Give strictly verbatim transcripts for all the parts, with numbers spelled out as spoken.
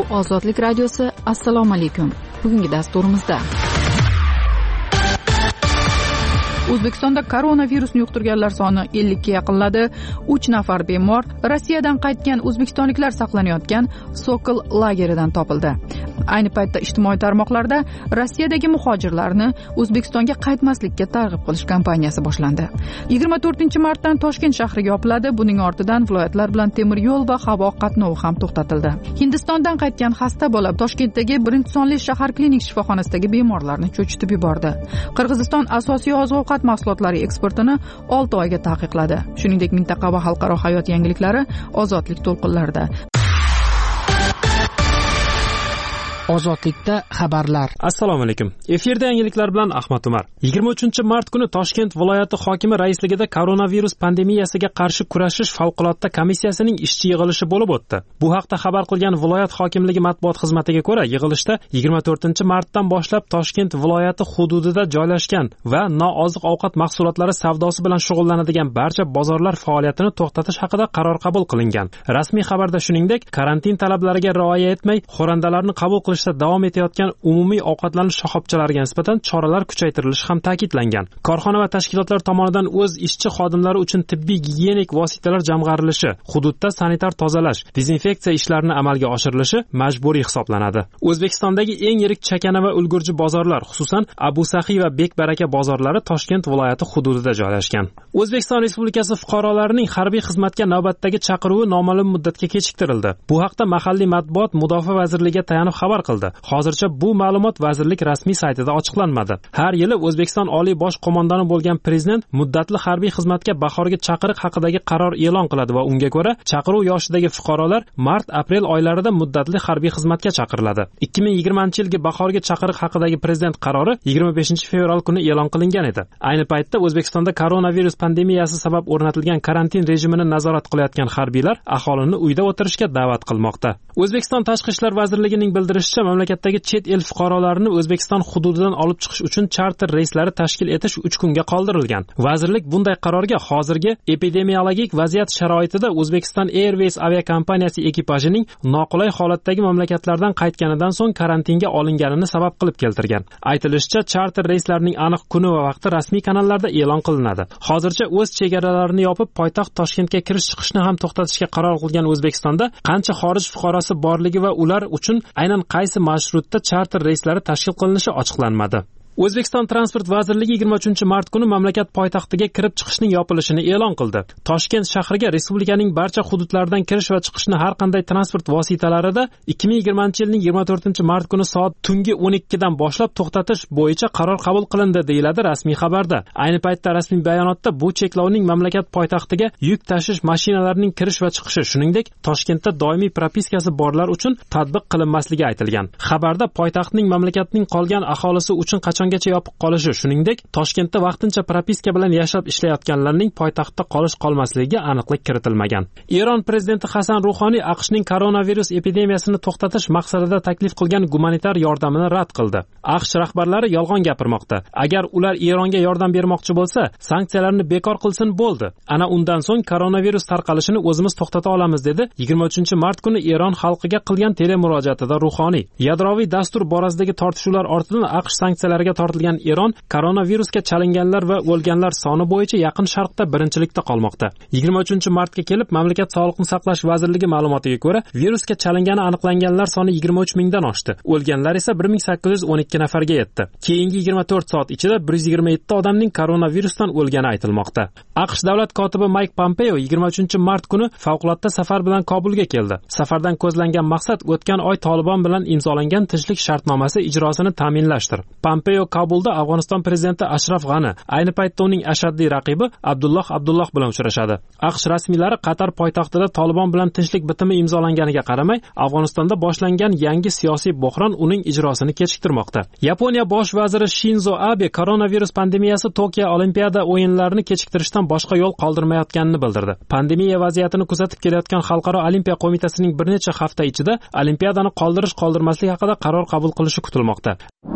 Ozodlik radiosi. Assalomu alaykum. Bugungi dasturimizda O'zbekistonda koronavirusni yuqtirganlar soni ellikka yaqinladi. uch nafar bemor Rossiyadan qaytgan o'zbekistonliklar saqlanayotgan Sokol lageridan topildi. Ayni paytda ijtimoiy tarmoqlarda Rossiyadagi muhojirlarni O'zbekistonga qaytmaslikka targ'ib qilish kampaniyasi boshlandi. yigirma to'rtinchi martdan Toshkent shahriga yopiladi. Buning ortidan viloyatlar bilan temir yo'l va havo qatnovi ham to'xtatildi. Hindistondan qaytgan xasta bola Toshkentdagi birinchi sonli shahar klinik shifoxonasidagi bemorlarni cho'chitib yubordi. Qirg'iziston asosiy oziq-ovqat mahsulotlari eksportini olti oyga taqiqladi. Shuningdek, mintaqa va xalqaro hayot yangiliklari ozodlik to'lqinlarida. Ozodlikda xabarlar. Assalomu alaykum. Efirda yangiliklar bilan Ahmad Umar. yigirma uchinchi mart kuni Toshkent viloyati hokimi raisligida koronavirus pandemiyasiga qarshi kurashish favqulodda komissiyasining ishchi yig'ilishi bo'lib o'tdi. Bu haqda xabar qilgan viloyat hokimligi matbuot xizmatiga ko'ra, yig'ilishda yigirma to'rtinchi martdan boshlab Toshkent viloyati hududida joylashgan va nooziq ovqat mahsulotlari savdosi bilan shug'ullanadigan barcha bozorlar faoliyatini to'xtatish haqida qaror qabul qilingan. Rasmiy xabarda shuningdek, karantin talablariga rioya etmay xo'randalarni qabul qilish davom etayotgan umumiy ovqatlanish shoxobchalariga nisbatan choralar kuchaytirilishi ham ta'kidlangan. Korxona va tashkilotlar tomonidan o'z ishchi xodimlari uchun tibbiy gigiyenik vositalar jamg'arilishi, hududda sanitar tozalash, dezinfeksiya ishlarini amalga oshirilishi majburiy hisoblanadi. O'zbekistondagi eng yirik chakana va ulgurji bozorlar, xususan Abu Saxiy va Bek Baraka bozorlari Toshkent viloyati hududida joylashgan. O'zbekiston Respublikasi fuqarolarining harbiy xizmatga navbatdagi chaqiruvi noma'lum muddatga kechiktirildi. Bu haqda mahalliy matbuot Mudofaa vazirligiga tayanib xabar qildi. Hozircha bu ma'lumot vazirlik rasmiy saytida ochiqlanmadi. Har yili O'zbekiston Oliy bosh qo'mondoni bo'lgan prezident muddatli harbiy xizmatga bahorgi chaqiriq haqidagi qaror e'lon qiladi va unga ko'ra chaqiruv yoshidagi fuqarolar mart-aprel oylarida muddatli harbiy xizmatga chaqiriladi. ikki ming yigirmanchi yilgi bahorgi chaqiriq haqidagi prezident qarori yigirma beshinchi fevral kuni e'lon qilingan edi. Ayni paytda O'zbekistonda koronavirus pandemiyasi sabab o'rnatilgan karantin rejimini nazorat qilayotgan harbiylar aholini uyda o'tirishga da'vat qilmoqda. O'zbekiston Tashqi ishlar vazirligining bildirishicha, mamlakatdagi chet el fuqarolarini O'zbekiston hududidan olib chiqish uchun charter reyslari tashkil etish uch kunga qoldirilgan. Vazirlik bunday qarorga hozirgi epidemiologik vaziyat sharoitida O'zbekiston Airways aviakompaniyasi ekipajining noqulay holatdagi mamlakatlardan qaytganidan so'ng karantinga olinganini sabab qilib keltirgan. Aytilishicha, charter reyslarining aniq kuni va vaqti rasmiy kanallarda e'lon qilinadi. Hozircha o'z chegaralarini yopib, poytaxt Toshkentga kirish-chiqishni ham to'xtatishga qaror qilgan O'zbekistonda qancha xorij fuqarosi borligi va ular uchun aynan qaysi marshrutda charter reyslari tashkil qilinishi ochiqlanmadi. O'zbekiston Transport vazirligi yigirma uchinchi mart kuni mamlakat poytaxtiga kirib chiqishning yopilishini e'lon qildi. Toshkent shahriga respublikaning barcha hududlaridan kirish va chiqishni har qanday transport vositalarida ikki ming yigirmanchi yilning yigirma to'rtinchi mart kuni soat tungi o'n ikkidan boshlab to'xtatish bo'yicha qaror qabul qilindi, deyiladi rasmiy xabarda. Ayni paytda rasmiy bayonotda bu cheklovning mamlakat poytaxtiga yuk tashish mashinalarining kirish va chiqishi, shuningdek Toshkentda doimiy propiskasi borlar uchun tatbiq qilinmasligi aytilgan. Xabarda poytaxtning mamlakatning qolgan aholisi uchun qachon gacha yopiq qolishi, shuningdek Toshkentda vaqtincha propiska bilan yashab ishlayotganlarning poytaxtda qolish qolmasligiga aniqlik kiritilmagan. Eron prezidenti Hasan Ruhoniy AQShning koronavirus epidemiyasini to'xtatish maqsadida taklif qilgan gumanitar yordamini rad qildi. AQSh rahbarlari yolg'on gapirmoqda. Agar ular Eronga yordam bermoqchi bo'lsa, sanksiyalarni bekor qilsin bo'ldi. Ana undan so'ng koronavirus tarqalishini o'zimiz to'xtata olamiz, dedi yigirma uchinchi mart kuni Eron xalqiga qilgan telemurojaatida Ruhoniy. Yadroviy dastur borasidagi tortishuvlar ortidan AQSh sanksiyalariga tortilgan Eron koronavirusga chalinganlar va o'lganlar soni bo'yicha Yaqin Sharqda birinchilikda qolmoqda. yigirma uchinchi martga kelib mamlakat Sog'liqni saqlash vazirligi ma'lumotiga ko'ra, virusga chalingani aniqlanganlar soni yigirma uch mingdan oshdi. O'lganlar esa bir ming sakkiz yuz o'n ikki nafarga yetdi. Keyingi yigirma to'rt soat ichida bir yuz yigirma yetti odamning koronavirusdan o'lgani aytilmoqda. AQSh davlat kotibi Mike Pompeo yigirma uchinchi mart kuni favqulodda safar bilan Kobulga keldi. Safardan ko'zlangan maqsad o'tgan oy Tolibon bilan imzolangan tinchlik shartnomasi ijrosini ta'minlashdir. Pompeo Kabulda Afg'oniston prezidenti Ashraf G'ani, ayni paytda uning ashaddiy raqibi Abdulloh Abdulloh bilan uchrashadi. AQSh rasmiylari Qatar poytaxtida Tolibon bilan tinchlik bitimi imzolanganiga qaramay, Afg'onistonda boshlangan yangi siyosiy bo'hron uning ijrosini kechiktirmoqda. Yaponiya bosh vaziri Shinzo Abe koronavirus pandemiyasi Tokio Olimpiada o'yinlarini kechiktirishdan boshqa yo'l qoldirmayotganini bildirdi. Pandemiya vaziyatini kuzatib kelayotgan Xalqaro olimpiya qo'mitasining bir necha hafta ichida olimpiadani qoldirish qoldirmaslik haqida qaror qabul qilishi kutilmoqda.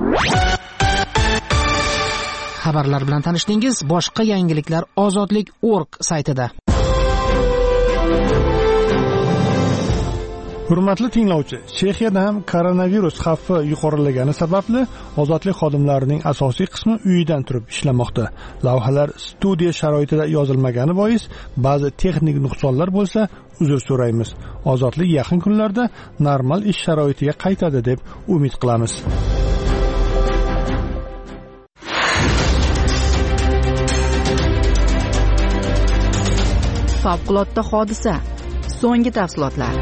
Xabarlar bilan tanishdingiz. Boshqa yangiliklar ozodlik nokta org saytida. Hurmatli tinglovchi, Chexiyada ham koronavirus xavfi yuqorilagani sababli ozodlik xodimlarining asosiy qismi uyidan turib ishlamoqda. Lavhalar studiya sharoitida yozilmagani bois ba'zi texnik nuqsonlar bo'lsa, uzr so'raymiz. Ozodlik yaqin kunlarda normal ish sharoitiga qaytadi deb umid qilamiz. Favqulodda hodisa. So'nggi tafsilotlar.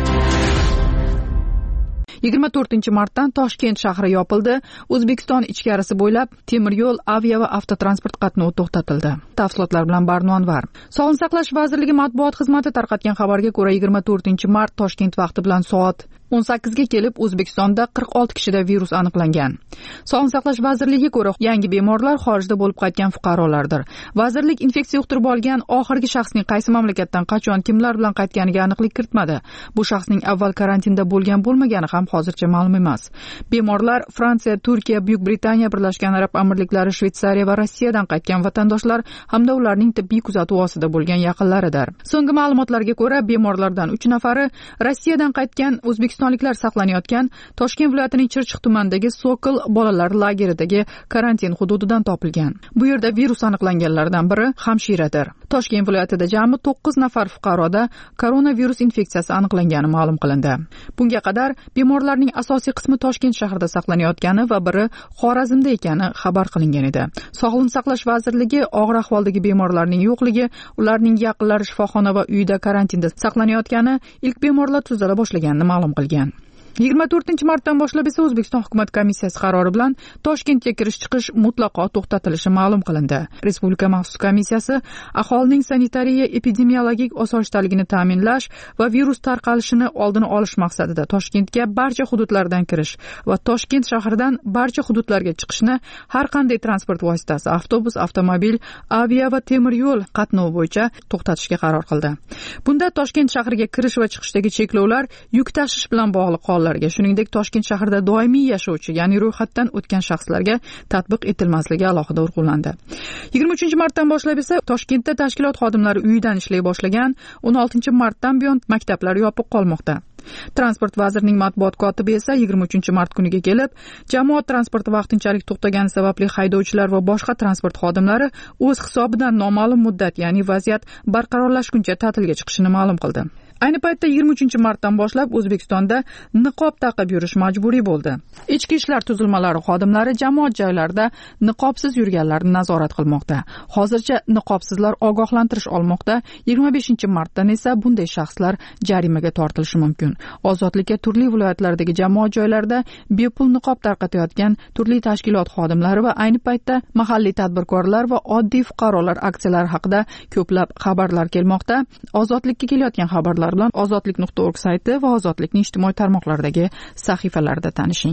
yigirma to'rtinchi martdan Toshkent shahri yopildi. O'zbekiston ichkarisi bo'ylab temir yo'l, avia va avtotransport qatnovi to'xtatildi. Tafsilotlar bilan Barno Anvar. Sog'liqni saqlash vazirligi matbuot xizmati tarqatgan xabarga ko'ra, yigirma to'rtinchi mart Toshkent vaqti bilan soat o'n sakkizga kelib O'zbekistonda qirq olti kishida virus aniqlangan. Sog'liqni saqlash vazirligiga ko'ra, yangi bemorlar xorijda bo'lib qaytgan fuqarolardir. Vazirlik infeksiya yuqtirib olgan oxirgi shaxsning qaysi mamlakatdan qachon kimlar bilan qaytganiga aniqlik kiritmadi. Bu shaxsning avval karantinda bo'lgan bo'lmagani ham hozircha ma'lum emas. Bemorlar Fransiya, Turkiya, Buyuk Britaniya, Birlashgan Arab Amirliklari, Shveysariya va Rossiyadan qaytgan vatandoshlar hamda ularning tibbiy kuzatuv ostida bo'lgan yaqinlaridir. So'nggi ma'lumotlarga ko'ra, bemorlardan uch nafari Rossiyadan qaytgan o'zbekistonliklar saqlanayotgan Toshkent viloyatining Chirchiq tumanidagi Sokol bolalar lageridagi karantin hududidan topilgan. Bu yerda virus aniqlanganlardan biri hamshiradir. Toshkent viloyatida jami to'qqiz nafar fuqaroda koronavirus infeksiyasi aniqlangani ma'lum qilindi. Bunga qadar bemorlarning asosiy qismi Toshkent shahrida saqlanayotgani va biri Xorazmda ekani xabar qilingan edi. Sog'liqni saqlash vazirligi og'ir ahvoldagi bemorlarning yo'qligi, ularning yaqinlari shifoxona va uyda karantinda saqlanayotgani, ilk bemorlar tuzala boshlaganini ma'lum qilgan. yigirma to'rtinchi martdan boshlab esa O'zbekiston hukumat komissiyasi qarori bilan Toshkentga kirish-chiqish mutlaqo to'xtatilishi ma'lum qilindi. Respublika maxsus komissiyasi aholining sanitariya epidemiologik osoyishtaligini ta'minlash va virus tarqalishini oldini olish maqsadida Toshkentga barcha hududlardan kirish va Toshkent shahridan barcha hududlarga chiqishni har qanday transport vositasi, avtobus, avtomobil, avia va temir yo'l qatnovi bo'yicha to'xtatishga qaror qildi. Bunda Toshkent shahriga kirish va chiqishdagi cheklovlar yuk tashish bilan bog'liq hollar, shuningdek Toshkent shahrida doimiy yashovchi, ya'ni ro'yxatdan o'tgan shaxslarga tatbiq etilmasligi alohida urg'ulandi. yigirma uchinchi martdan boshlab esa Toshkentda tashkilot xodimlari uyidan ishlay boshlagan. o'n oltinchi martdan buyon maktablar yopiq qolmoqda. Transport vazirining matbuot kotibi esa yigirma uchinchi mart kuniga kelib, jamoat transporti vaqtinchalik to'xtagani sababli haydovchilar va boshqa transport xodimlari o'z hisobidan noma'lum muddat, ya'ni vaziyat barqarorlashguncha ta'tilga chiqishini ma'lum qildi. Ayni paytda yigirma uchinchi martdan boshlab O'zbekistonda niqob taqib yurish majburiy bo'ldi. Ichki ishlar tuzilmalari xodimlari jamoat joylarida niqobsiz yurganlarni nazorat qilmoqda. Hozircha niqobsizlar ogohlantirish olmoqda. yigirma beshinchi martdan esa bunday shaxslar jarimaga tortilishi mumkin. Ozodlikka turli viloyatlardagi jamoat joylarida bepul niqob tarqatayotgan turli tashkilot xodimlari va ayni paytda mahalliy tadbirkorlar va oddiy fuqarolar aksiyalari haqida ko'plab xabarlar kelmoqda. Ozodlikka kelayotgan xabarlar bilan ozodlik nuqta org sayti va ozodlikning ijtimoiy tarmoqlardagi sahifalarida tanishing.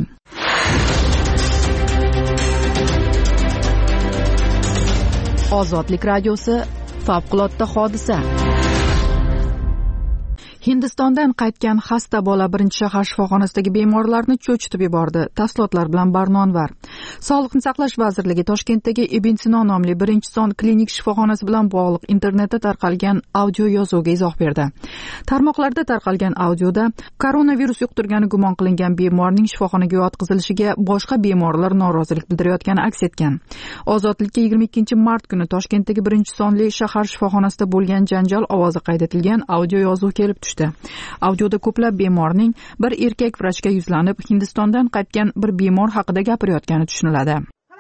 Ozodlik radiosi favqulodda hodisa. Hindistondan qaytgan xasta bola birinchi shahar shifoxonasidagi bemorlarni cho'chitib yubordi. Tafsilotlar bilan Barno Anvar. Sog'liqni saqlash vazirligi Toshkentdagi Ibn Sino nomli birinchi son klinik shifoxonasi bilan bog'liq internetda tarqalgan audio yozuvga izoh berdi. Tarmoqlarda tarqalgan audioda koronavirus yuqtirgani gumon qilingan bemorning shifoxonaga yotqizilishiga boshqa bemorlar norozilik bildirayotgani aks etgan. Ozodlikka yigirma ikkinchi mart kuni Toshkentdagi birinchi sonli shahar shifoxonasida bo'lgan janjal ovozi qayd etilgan audio yozuv kelib tushdi. Audioda ko'plab bemorning bir erkak vrachga yuzlanib, Hindistondan qaytgan bir bemor haqida gapirayotgani tushuniladi.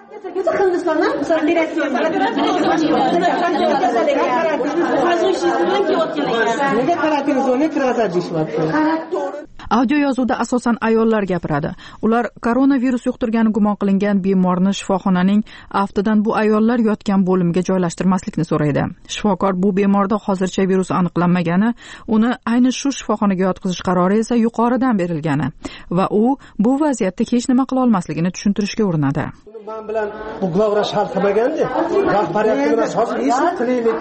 Audio yozuvda asosan ayollar gapiradi. Ular koronavirus yuqtirgani gumon qilingan bemorni shifoxonaning aftidan bu ayollar yotgan bo'limiga joylashtirmaslikni so'raydi. Shifokor bu bemorda hozircha virus aniqlanmagani, uni ayni shu shifoxonaga yotqizish qarori esa yuqoridan berilgani va u bu vaziyatda hech nima qila olmasligini tushuntirishga urinadi. Men bilan bu glavra shart qilmaganda, rahbariyatga bilan hozir esa qilaylik.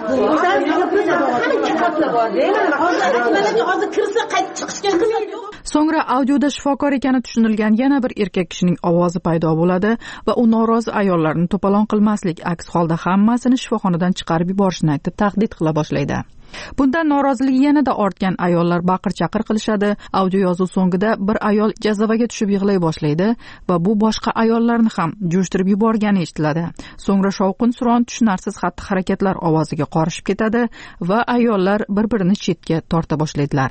So'ngra audioda shifokor ekani tushunilgan yana bir erkak kishining ovozi paydo bo'ladi va u norozi ayollarni to'polon qilmaslik, aks holda hammasini shifoxonadan chiqarib yuborishni aytib tahdid qila boshlaydi. bundan noroziligi yanada ortgan ayollar baqir-chaqir qilishadi. Audio yozuv so'ngida bir ayol jazavaga tushib yig'lay boshlaydi va bu boshqa ayollarni ham jo'shtirib yuborgani eshitiladi. So'ngra shovqin-suron, tushunarsiz xatti-harakatlar ovoziga qorishib ketadi va ayollar bir-birini chetga torta boshlaydilar.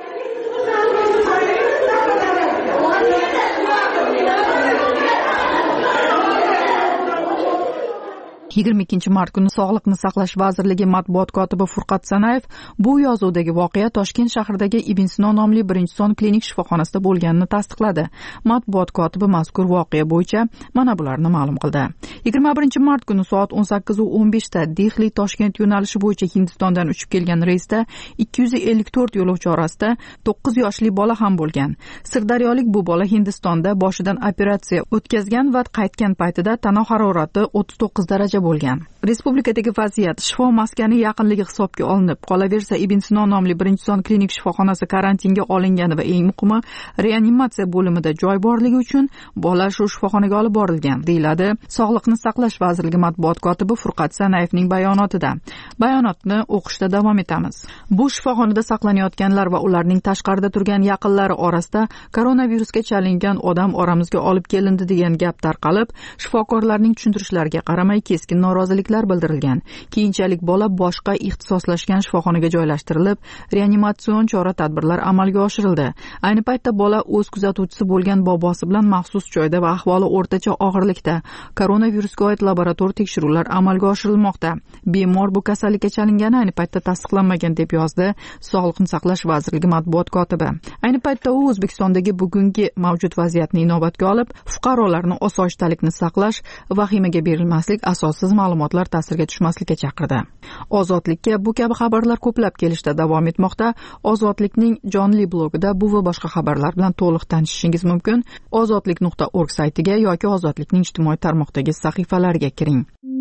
yigirma ikkinchi mart kuni Sog'liqni saqlash vazirligi matbuot kotibi Furqat Sanayev bu yozuvdagi voqea Toshkent shahridagi Ibn Sino nomli birinchi son klinik shifoxonasida bo'lganini tasdiqladi. Matbuot kotibi mazkur voqea bo'yicha mana bularni ma'lum qildi. yigirma birinchi mart kuni soat o'n sakkiz o'n besh da Dehli Toshkent yo'nalishi bo'yicha Hindistondan uchib kelgan reysda ikki yuz ellik to'rt yo'lovchi orasida to'qqiz yoshli bola ham bo'lgan. Sirdaryolik bu bola Hindistonda boshidan operatsiya o'tkazgan va qaytgan paytida tana harorati o'ttiz to'qqiz daraja bo'lgan. Respublikadagi vaziyat shifo maskani yaqinligi hisobga olinib, qolaversa Ibn Sino nomli birinchi son klinik shifoxonasi karantinga olingani va eng muhimi reanimatsiya bo'limida joy borligi uchun bola shu shifoxonaga olib borilgan, deyiladi Sog'liqni saqlash vazirligi matbuot kotibi Furqat Sanayevning bayonotida. Bayonotni o'qishda davom etamiz. Bu shifoxonada saqlanayotganlar va ularning tashqarida turgan yaqinlari orasida koronavirusga chalingan odam oramizga olib kelindi degan gap tarqalib, shifokorlarning tushuntirishlariga qaramay keskin noroziliklar bildirilgan. Keyinchalik bola boshqa ixtisoslashgan shifoxonaga joylashtirilib, reanimatsion chora-tadbirlar amalga oshirildi. Ayni paytda bola o'z kuzatuvchisi bo'lgan bobosi bilan maxsus joyda va ahvoli o'rtacha og'irlikda. Koronavirusga oid laborator tekshiruvlar amalga oshirilmoqda. Bemor bu kasallikka chalingani ayni paytda tasdiqlanmagan deb yozdi Sog'liqni saqlash vazirligi matbuot kotibi. Ayni paytda u O'zbekistondagi bugungi mavjud vaziyatni inobatga olib, fuqarolarni osoyishtalikni saqlash, vahimaga berilmaslik, asossiz ma'lumotlar ta'sirga tushmaslikka chaqirdi. Ozodlikka bu kabi xabarlar ko'plab kelishda davom etmoqda. Ozodlikning jonli blogida bu va boshqa xabarlar bilan to'liq tanishishingiz mumkin. ozodlik nuqta org saytiga yoki Ozodlikning ijtimoiy tarmoqdagi sahifalariga kiring.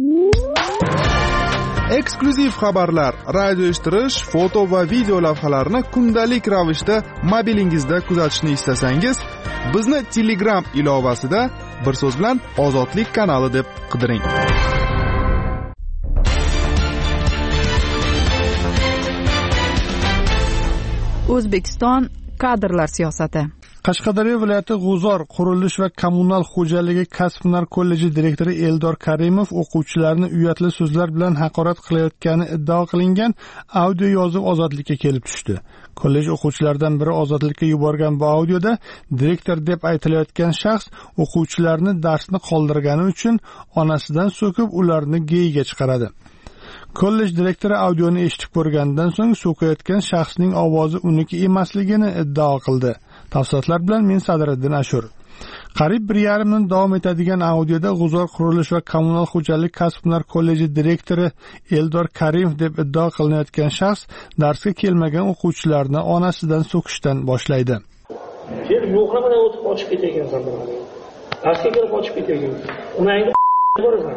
Eksklyuziv xabarlar, radio eshittirish, foto va video lavhalarni kundalik ravishda mobilingizda kuzatishni istasangiz, bizni Telegram ilovasida bir so'z bilan Ozodlik kanali deb qidiring. O'zbekiston kadrlar siyosati. Qashqadaryo viloyati G'uzor qurilish va kommunal xo'jaligi kasb-hunar kolleji direktori Eldor Karimov o'quvchilarni uyatli so'zlar bilan haqorat qilayotgani iddao qilingan audio yozuv Ozodlikka kelib tushdi. Kollej o'quvchilaridan biri Ozodlikka yuborgan bu audioda direktor deb aytilayotgan shaxs o'quvchilarni darsni qoldirgani uchun onasidan so'kib ularni geyiga chiqaradi. Kollej direktori audioni eshitib ko'rgandan so'ng so'kayotgan shaxsning ovozi uniki emasligini iddao qildi. Tafsilotlar bilan men Sadriddin Ashur. Qariyb bir yarim yil davom etadigan audioda G'uzor qurilish va kommunal xo'jalik kasb-hunar kolleji direktori Eldor Karimov deb iddao qilinayotgan shaxs darsga kelmagan o'quvchilarni onasidan so'kishdan boshlaydi. Sen yo'qlamadan o'tib qochib ketagansan bularga. Darsga kelib qochib ketagansan. Unangni borasan.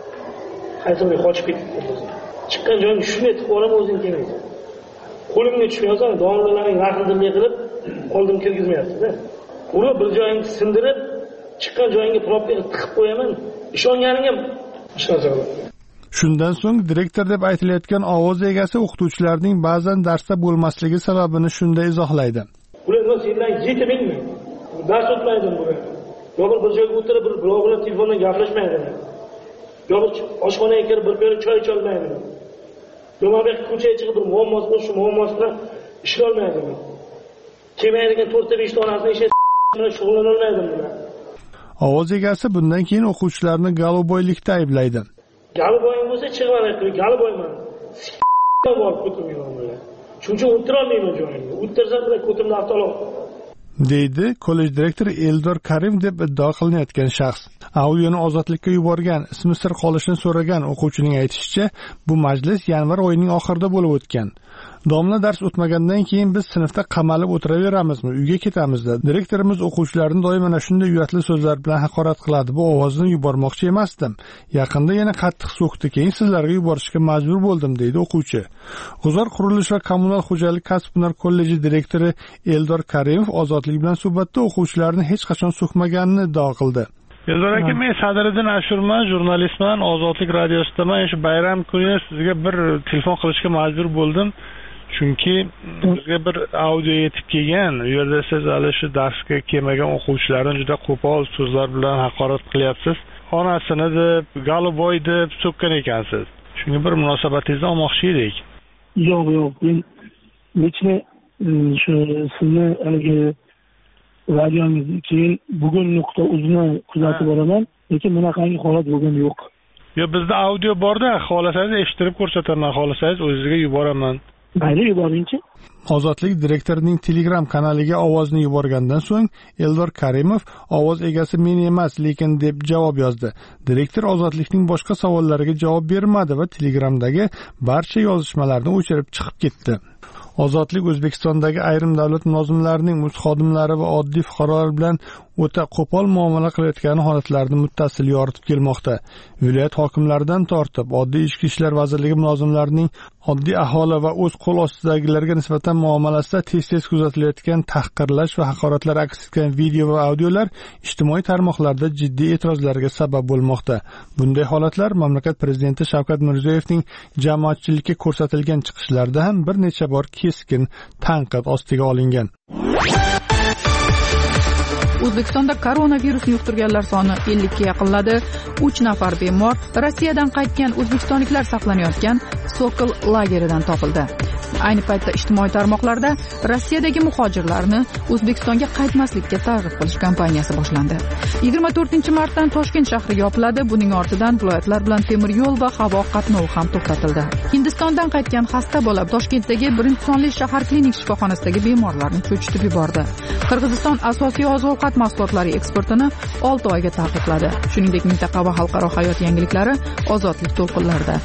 Qayerga qochib ketding? Chiqqan joyingni shuni aytib olaman o'zing kelmaysan. Qo'limga tushmaysan, domlalarning raqamini qilib oldim kirgizmayapsiz-da. Uni bir joyingni sindirib, chiqqan joyingga probka tiqib qo'yaman. Ishonganing ham ishonmaysan. Shundan so'ng direktor deb aytilayotgan ovoz egasi o'qituvchilarning ba'zan darsda bo'lmasligi sababini shunday izohlaydi. Ular sendan yetimingmi? Dars o'tmaydim bugun. Yo'q bir joyga o'tirib, bir birov bilan telefonda gaplashmaydim. Yo'q oshxonaga kirib bir piyola choy icholmaydim. Yo'q ko'chaga chiqib bir muammosi bo'lsa, shu muammosi bilan ishlolmaydim. Kelmaydigan to'rtta besh donasini ish bilan shug'ullanolmaydim bular. Ovoz egasi bundan keyin o'quvchilarni galoboylikda ayblaydi. Galoboyim bo'lsa chiqaman, galoboyman. Bor ko'tirmayman bular. Chunki o'tira olmayman joyimga. O'tirsam bilan ko'timni avtolab deydi kollej direktori Eldor Karim deb iddao qilinayotgan shaxs. Audioni Ozodlikka yuborgan, ismi sir qolishini so'ragan o'quvchining aytishicha, bu majlis yanvar oyining oxirida bo'lib o'tgan. Domla dars o'tmagandan keyin biz sinfda qamalib o'tiraveramizmi, uyga ketamizda. Direktorimiz o'quvchilarni doim mana shunday uyatli so'zlar bilan haqorat qiladi. Bu ovozni yubormoqchi emasdim. Yaqinda yana qattiq so'kdi, keyin sizlarga yuborishga majbur bo'ldim, deydi o'quvchi. G'uzor qurilish va kommunal xo'jalik kasb-hunar kolleji direktori Eldor Karimov Ozodlik bilan suhbatda o'quvchilarni hech qachon so'kmaganini iddao qildi. Eldor aka, men Sadriddin Ashurman, jurnalistman, Ozodlik radiosidaman. Shu bayram kuni sizga bir telefon qilishga majbur bo'ldim. Chunki bizga bir audio yetib kelgan. U yerda siz hali shu darsga kelmagan o'quvchilarni juda qo'pol so'zlar bilan haqorat qilyapsiz. Onasini deb, Galiboy deb so'kkan ekansiz. Shunga bir munosabatingizni olmoqchi edik. Yo'q, yo'q. Men nechta shu sizni haligi radiongizni keyin bugun nuqta uzni kuzatib boraman, lekin bunaqangi holat bo'lgan yo'q. Yo, bizda audio borda, xohlasangiz eshittirib ko'rsataman, xohlasangiz o'zingizga yuboraman. Mayli, yuboringchi. Ozodlik direktorining Telegram kanaliga ovozni yuborgandan so'ng Eldor Karimov ovoz egasi men emas, lekin deb javob yozdi. Direktor Ozodlikning boshqa savollariga javob bermadi va Telegramdagi barcha yozishmalarni o'chirib chiqib ketdi. Ozodlik O'zbekistondagi ayrim davlat mulozimlarining o'z xodimlari va oddiy fuqarolar bilan o'ta qo'pol muomala qilayotgani holatlarini muttasil yoritib kelmoqda. Viloyat hokimlaridan tortib, oddiy ichki ishlar vazirligi mulozimlarining oddiy aholi va o'z qo'l ostidagilarga nisbatan muomalasida tez-tez kuzatilayotgan tahqirlash va haqoratlar aks etgan video va audiolar ijtimoiy tarmoqlarda jiddiy e'tirozlarga sabab bo'lmoqda. Bunday holatlar mamlakat prezidenti Shavkat Mirziyoyevning jamoatchilikka ko'rsatilgan chiqishlarida ham bir necha bor keskin tanqid ostiga olingan. O'zbekistonda koronavirusni yuqtirganlar soni ellikka yaqinladi. uch nafar bemor Rossiyadan qaytgan o'zbekistonliklar saqlanayotgan Sokol lageridan topildi. Ayni paytda ijtimoiy tarmoqlarda Rossiyadagi muhojirlarni O'zbekistonga qaytmaslikka targ'ib qilish kampaniyasi boshlandi. yigirma to'rtinchi martdan Toshkent shahri yopiladi. Buning ortidan viloyatlar bilan temir yo'l va havo qatnovi ham to'xtatildi. Hindistondan qaytgan xasta bola Toshkentdagi birinchi sonli shahar klinik shifoxonasidagi bemorlarni cho'chitib yubordi. Qirg'iziston asosiy oziq-ovqat mahsulotlari eksportini olti oyga taqiqladi. Shuningdek, mintaqa va xalqaro hayot yangiliklari Ozodlik to'lqinlarida.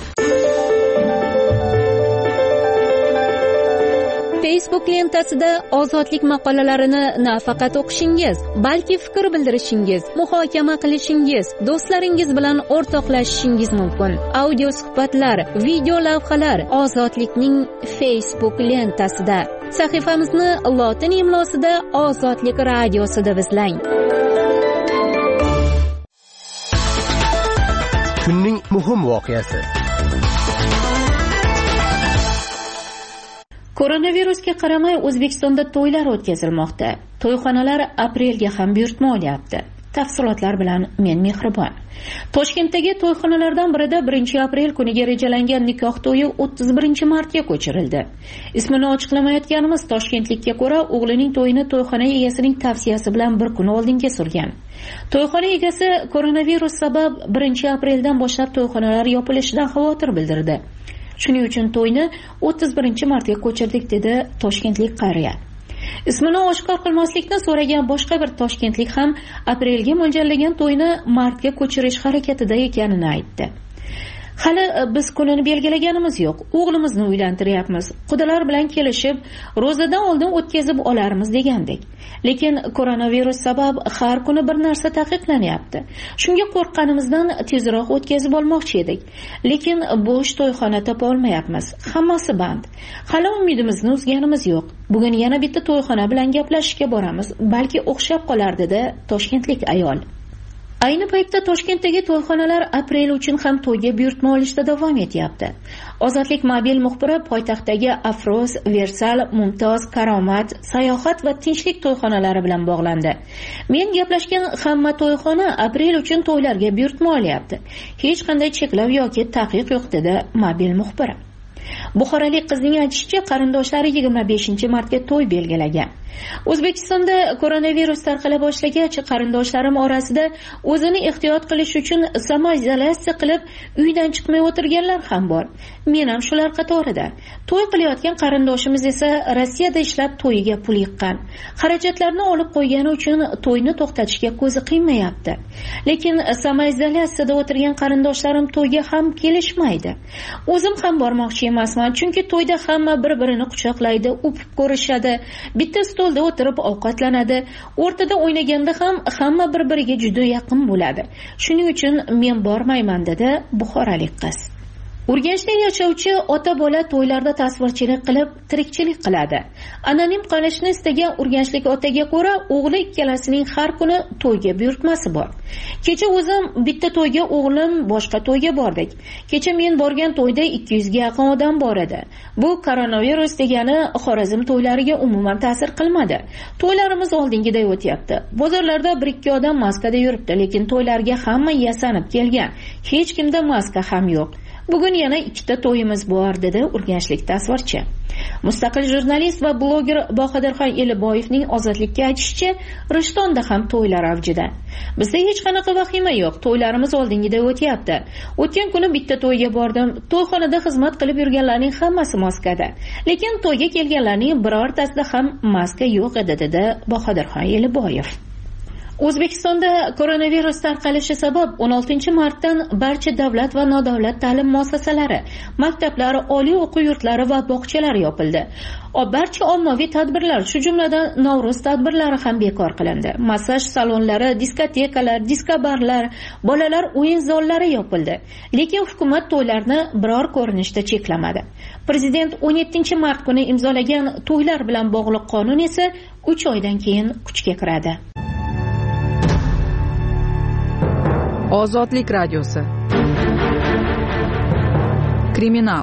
Facebook lentasida Ozodlik maqolalarini nafaqat o'qishingiz, balki fikr bildirishingiz, muhokama qilishingiz, do'stlaringiz bilan o'rtoqlashishingiz mumkin. Audio suhbatlar, video lavhalar Ozodlikning Facebook lentasida. Sahifamizni lotin imlosida Ozodlik radiosida izlang. Kunning muhim voqeasi. Koronavirusga qaramay O'zbekistonda to'ylar o'tkazilmoqda. To'yxonalar aprelga ham buyurtma olyapti. Tafsilotlar bilan men Mehribon. Toshkentdagi to'yxonalardan birida birinchi aprel kuniga rejalangan nikoh to'yi o'ttiz birinchi martga ko'chirildi. Ismini ochiqlamayotganimiz toshkentlikka ko'ra, o'g'lining to'yini to'yxona egasining tavsiyasi bilan bir kun oldinga surgan. To'yxona egasi koronavirus sabab birinchi apreldan boshlab to'yxonalar yopilishidan xavotir bildirdi. Shuning uchun to'yni o'ttiz birinchi martga ko'chirdik, dedi toshkentlik qariya. Ismini oshkor qilmaslikni so'ragan boshqa bir toshkentlik ham aprelga mo'ljallagan to'yni martga ko'chirish harakatida ekanini aytdi. Hali biz kunini belgilaganimiz yo'q. O'g'limizni uylantiryapmiz. Qudalar bilan kelishib, ro'zadan oldin o'tkazib olarmiz degandik. Lekin koronavirus sabab har kuni bir narsa taqiqlanyapti. Shunga qo'rqqanimizdan tezroq o'tkazib olmoqchi edik. Lekin bo'sh to'yxona topa olmayapmiz. Hammasi band. Hali umidimizni uzganimiz yo'q. Bugun yana bitta to'yxona bilan gaplashishga boramiz. Balki o'xshab qolar, dedi toshkentlik ayol. Ayni paytda Toshkentdagi to'yxonalar aprel uchun ham to'yga buyurtma olishda davom etyapti. Ozodlik mobil muxbiri poytaxtdagi Afroz, Versal, Mumtoz, Karomat, Sayohat va Tinchlik to'yxonalari bilan bog'landi. Men gaplashgan hamma to'yxona aprel uchun to'ylarga buyurtma olyapti. Hech qanday cheklov yoki taqiq yo'q, dedi mobil muxbir. Buxorolik qizning aytishicha, qarindoshlari yigirma beshinchi martga to'y belgilagan. O'zbekistonda koronavirus tarqala boshlagach, qarindoshlarim orasida o'zini ehtiyot qilish uchun samoizolyatsiya qilib uydan chiqmay o'tirganlar ham bor. Men ham shular qatorida. To'y qilayotgan qarindoshimiz esa Rossiyada ishlab to'yiga pul yiqqan. Xarajatlarni olib qo'ygani uchun to'yni to'xtatishga ko'zi qiymayapti. Lekin samoizolyatsiyada o'tirgan qarindoshlarim to'yga ham kelishmaydi. O'zim ham bormoqchi emasman, chunki to'yda hamma bir-birini quchoqlaydi, o'pib ko'rishadi. Bitta stolda o'tirib ovqatlanadi. O'rtada o'ynaganda ham hamma bir-biriga juda yaqin bo'ladi. Shuning uchun men bormayman, dedi buxorolik qiz. Urganchda yashovchi ota-bola to'ylarda tasvirchilik qilib tirikchilik qiladi. Anonim qolishni istagan urganchlik otaga ko'ra, o'g'li ikkalasining har kuni to'yga buyurtmasi bor. Kecha o'zim bitta to'yga, o'g'lim boshqa to'yga bordik. Kecha men borgan to'yda ikki yuz ga yaqin odam bor edi. Bu koronavirus degani Xorazm to'ylariga umuman ta'sir qilmadi. To'ylarimiz oldingiday o'tyapti. Bozorlarda bir ikki odam maskada yuribdi, lekin to'ylarga hamma yasanib kelgan. Hech kimda maska ham yo'q. Bugun yana ikkita to'yimiz bor, dedi urganchlik tasvirchi. Mustaqil jurnalist va bloger Bahodirxon Eliboyevning Ozodlikka aytishicha, Rishtonda ham to'ylar avjida. Bizda hech qanaqa vahima yo'q, to'ylarimiz oldingiday o'tyapti. O'tgan kuni bitta to'yga bordim. To'yxonada xizmat qilib yurganlarning hammasi maskada. Lekin to'yga kelganlarning birortasida ham maska yo'q edi, dedi Bahodirxon Eliboyev. O'zbekistonda koronavirus tarqalishi sabab o'n oltinchi martdan barcha davlat va nodavlat ta'lim muassasalari, maktablar, oliy o'quv yurtlari va bog'chalar yopildi. Barcha ommaviy tadbirlar, shu jumladan Navro'z tadbirlari ham bekor qilindi. Massaj salonlari, diskotekalar, diskobarlar, bolalar o'yin zollari yopildi. Lekin hukumat to'ylarni biror ko'rinishda cheklamadi. Prezident o'n yettinchi mart kuni imzolagan to'ylar bilan bog'liq qonun esa uch oydan keyin kuchga kiradi. Ozodlik radiosi. Kriminal.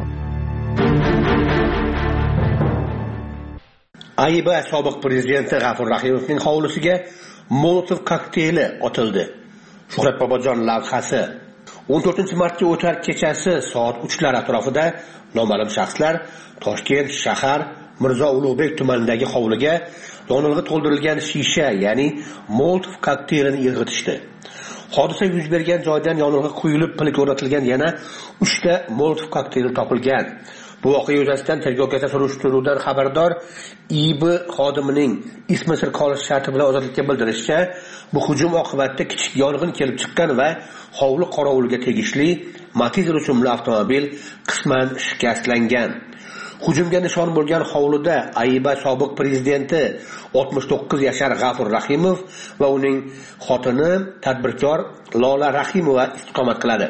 Ayba sobiq prezidenti G'afur Rahimovning hovlisiga Molotov kokteyli otildi. Shuhrat Bobojon lavhasi. o'n to'rtinchi martga o'tar kechasi soat uchlar atrofida noma'lum shaxslar Toshkent shahar Mirzo Ulug'bek tumanidagi hovliga yonilg'i to'ldirilgan shisha, ya'ni Molotov kokteylini irg'itishdi. Hodisa yuz bergan joydan yonilg'i quyilib, pilik o'rnatilgan yana uchta Molotov kokteyli topilgan. Bu voqea yuzasidan tergovgacha surishtiruvdan xabardor I B xodimining ismi sir qolish sharti bilan Ozodlikka bildirishicha, bu hujum oqibatida kichik yong'in kelib chiqqan va hovli qorovuliga tegishli Matiz rusumli avtomobil qisman shikastlangan. Hujumga nishon bo'lgan hovlida Ayba sobiq prezidenti oltmish to'qqiz yashar G'afur Rahimov va uning xotini tadbirkor Lola Rahimova istiqomat qiladi.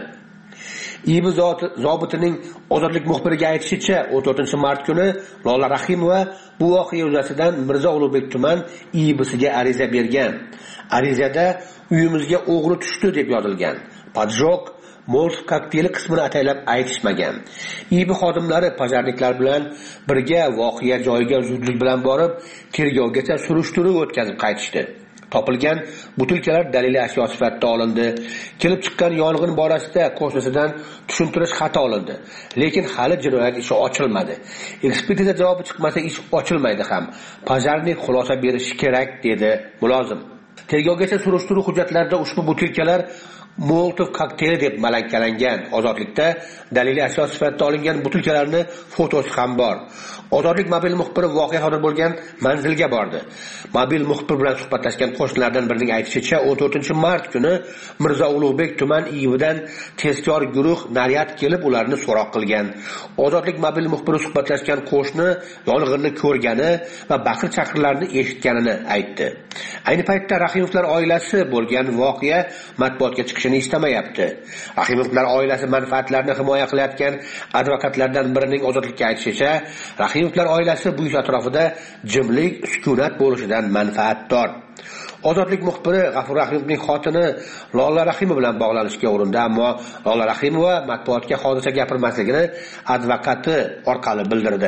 I B zobitining Ozodlik muxbiriga aytishicha, o'n to'rtinchi mart kuni Lola Rahimova bu voqea yuzasidan Mirzo Ulug'bek tuman I B'siga ariza bergan. Arizada uyimizga o'g'ri tushdi deb yozilgan. Padjok Molotov kokteyli qismini ataylab aytishmagan. I B xodimlari pajarniklar bilan birga voqea joyiga zudlik bilan borib, tergovgacha surishtiruv o'tkazib qaytishdi. Topilgan butilkalar daliliy ashyo sifatida olindi. Kelib chiqqan yong'in borasida qo'shnisidan tushuntirish xati olindi. Lekin hali jinoyat ishi ochilmadi. Ekspertiza javobi chiqmasa ish ochilmaydi ham. Pajarnik xulosa berishi kerak, dedi mulozim. Tergovgacha surishtiruv hujjatlarida ushbu butilkalar Molotov kokteyli deb malakkalangan. Ozodlikda daliliy ashyo sifatida olingan butilkalarni fotosi ham bor. Ozodlik mobil muxbiri voqea sodir bo'lgan manzilga bordi. Mobil muxbir bilan suhbatlashgan qo'shnilardan birining aytishicha, o'n to'rtinchi mart kuni Mirzo Ulug'bek tuman I B'dan tezkor guruh naryad kelib ularni so'roq qilgan. Ozodlik mobil muxbiri suhbatlashgan qo'shni yong'inni ko'rgani va baqir-chaqirlarni eshitganini aytdi. Ayni paytda Rahimovlar oilasi bo'lgan voqea matbuotga chiqishini istamayapti. Rahimovlar oilasi manfaatlarini himoya qilayotgan advokatlardan birining Ozodlikka aytishicha, Rahimovlar oilasi bu ish atrofida jimlik, sukunat bo'lishidan manfaatdor. Ozodlik muxbiri G'afur Rahimovning xotini Lola Rahimova bilan bog'lanishga urindi, ammo Lola Rahimova matbuotga hodisa gapirmasligini advokati orqali bildirdi.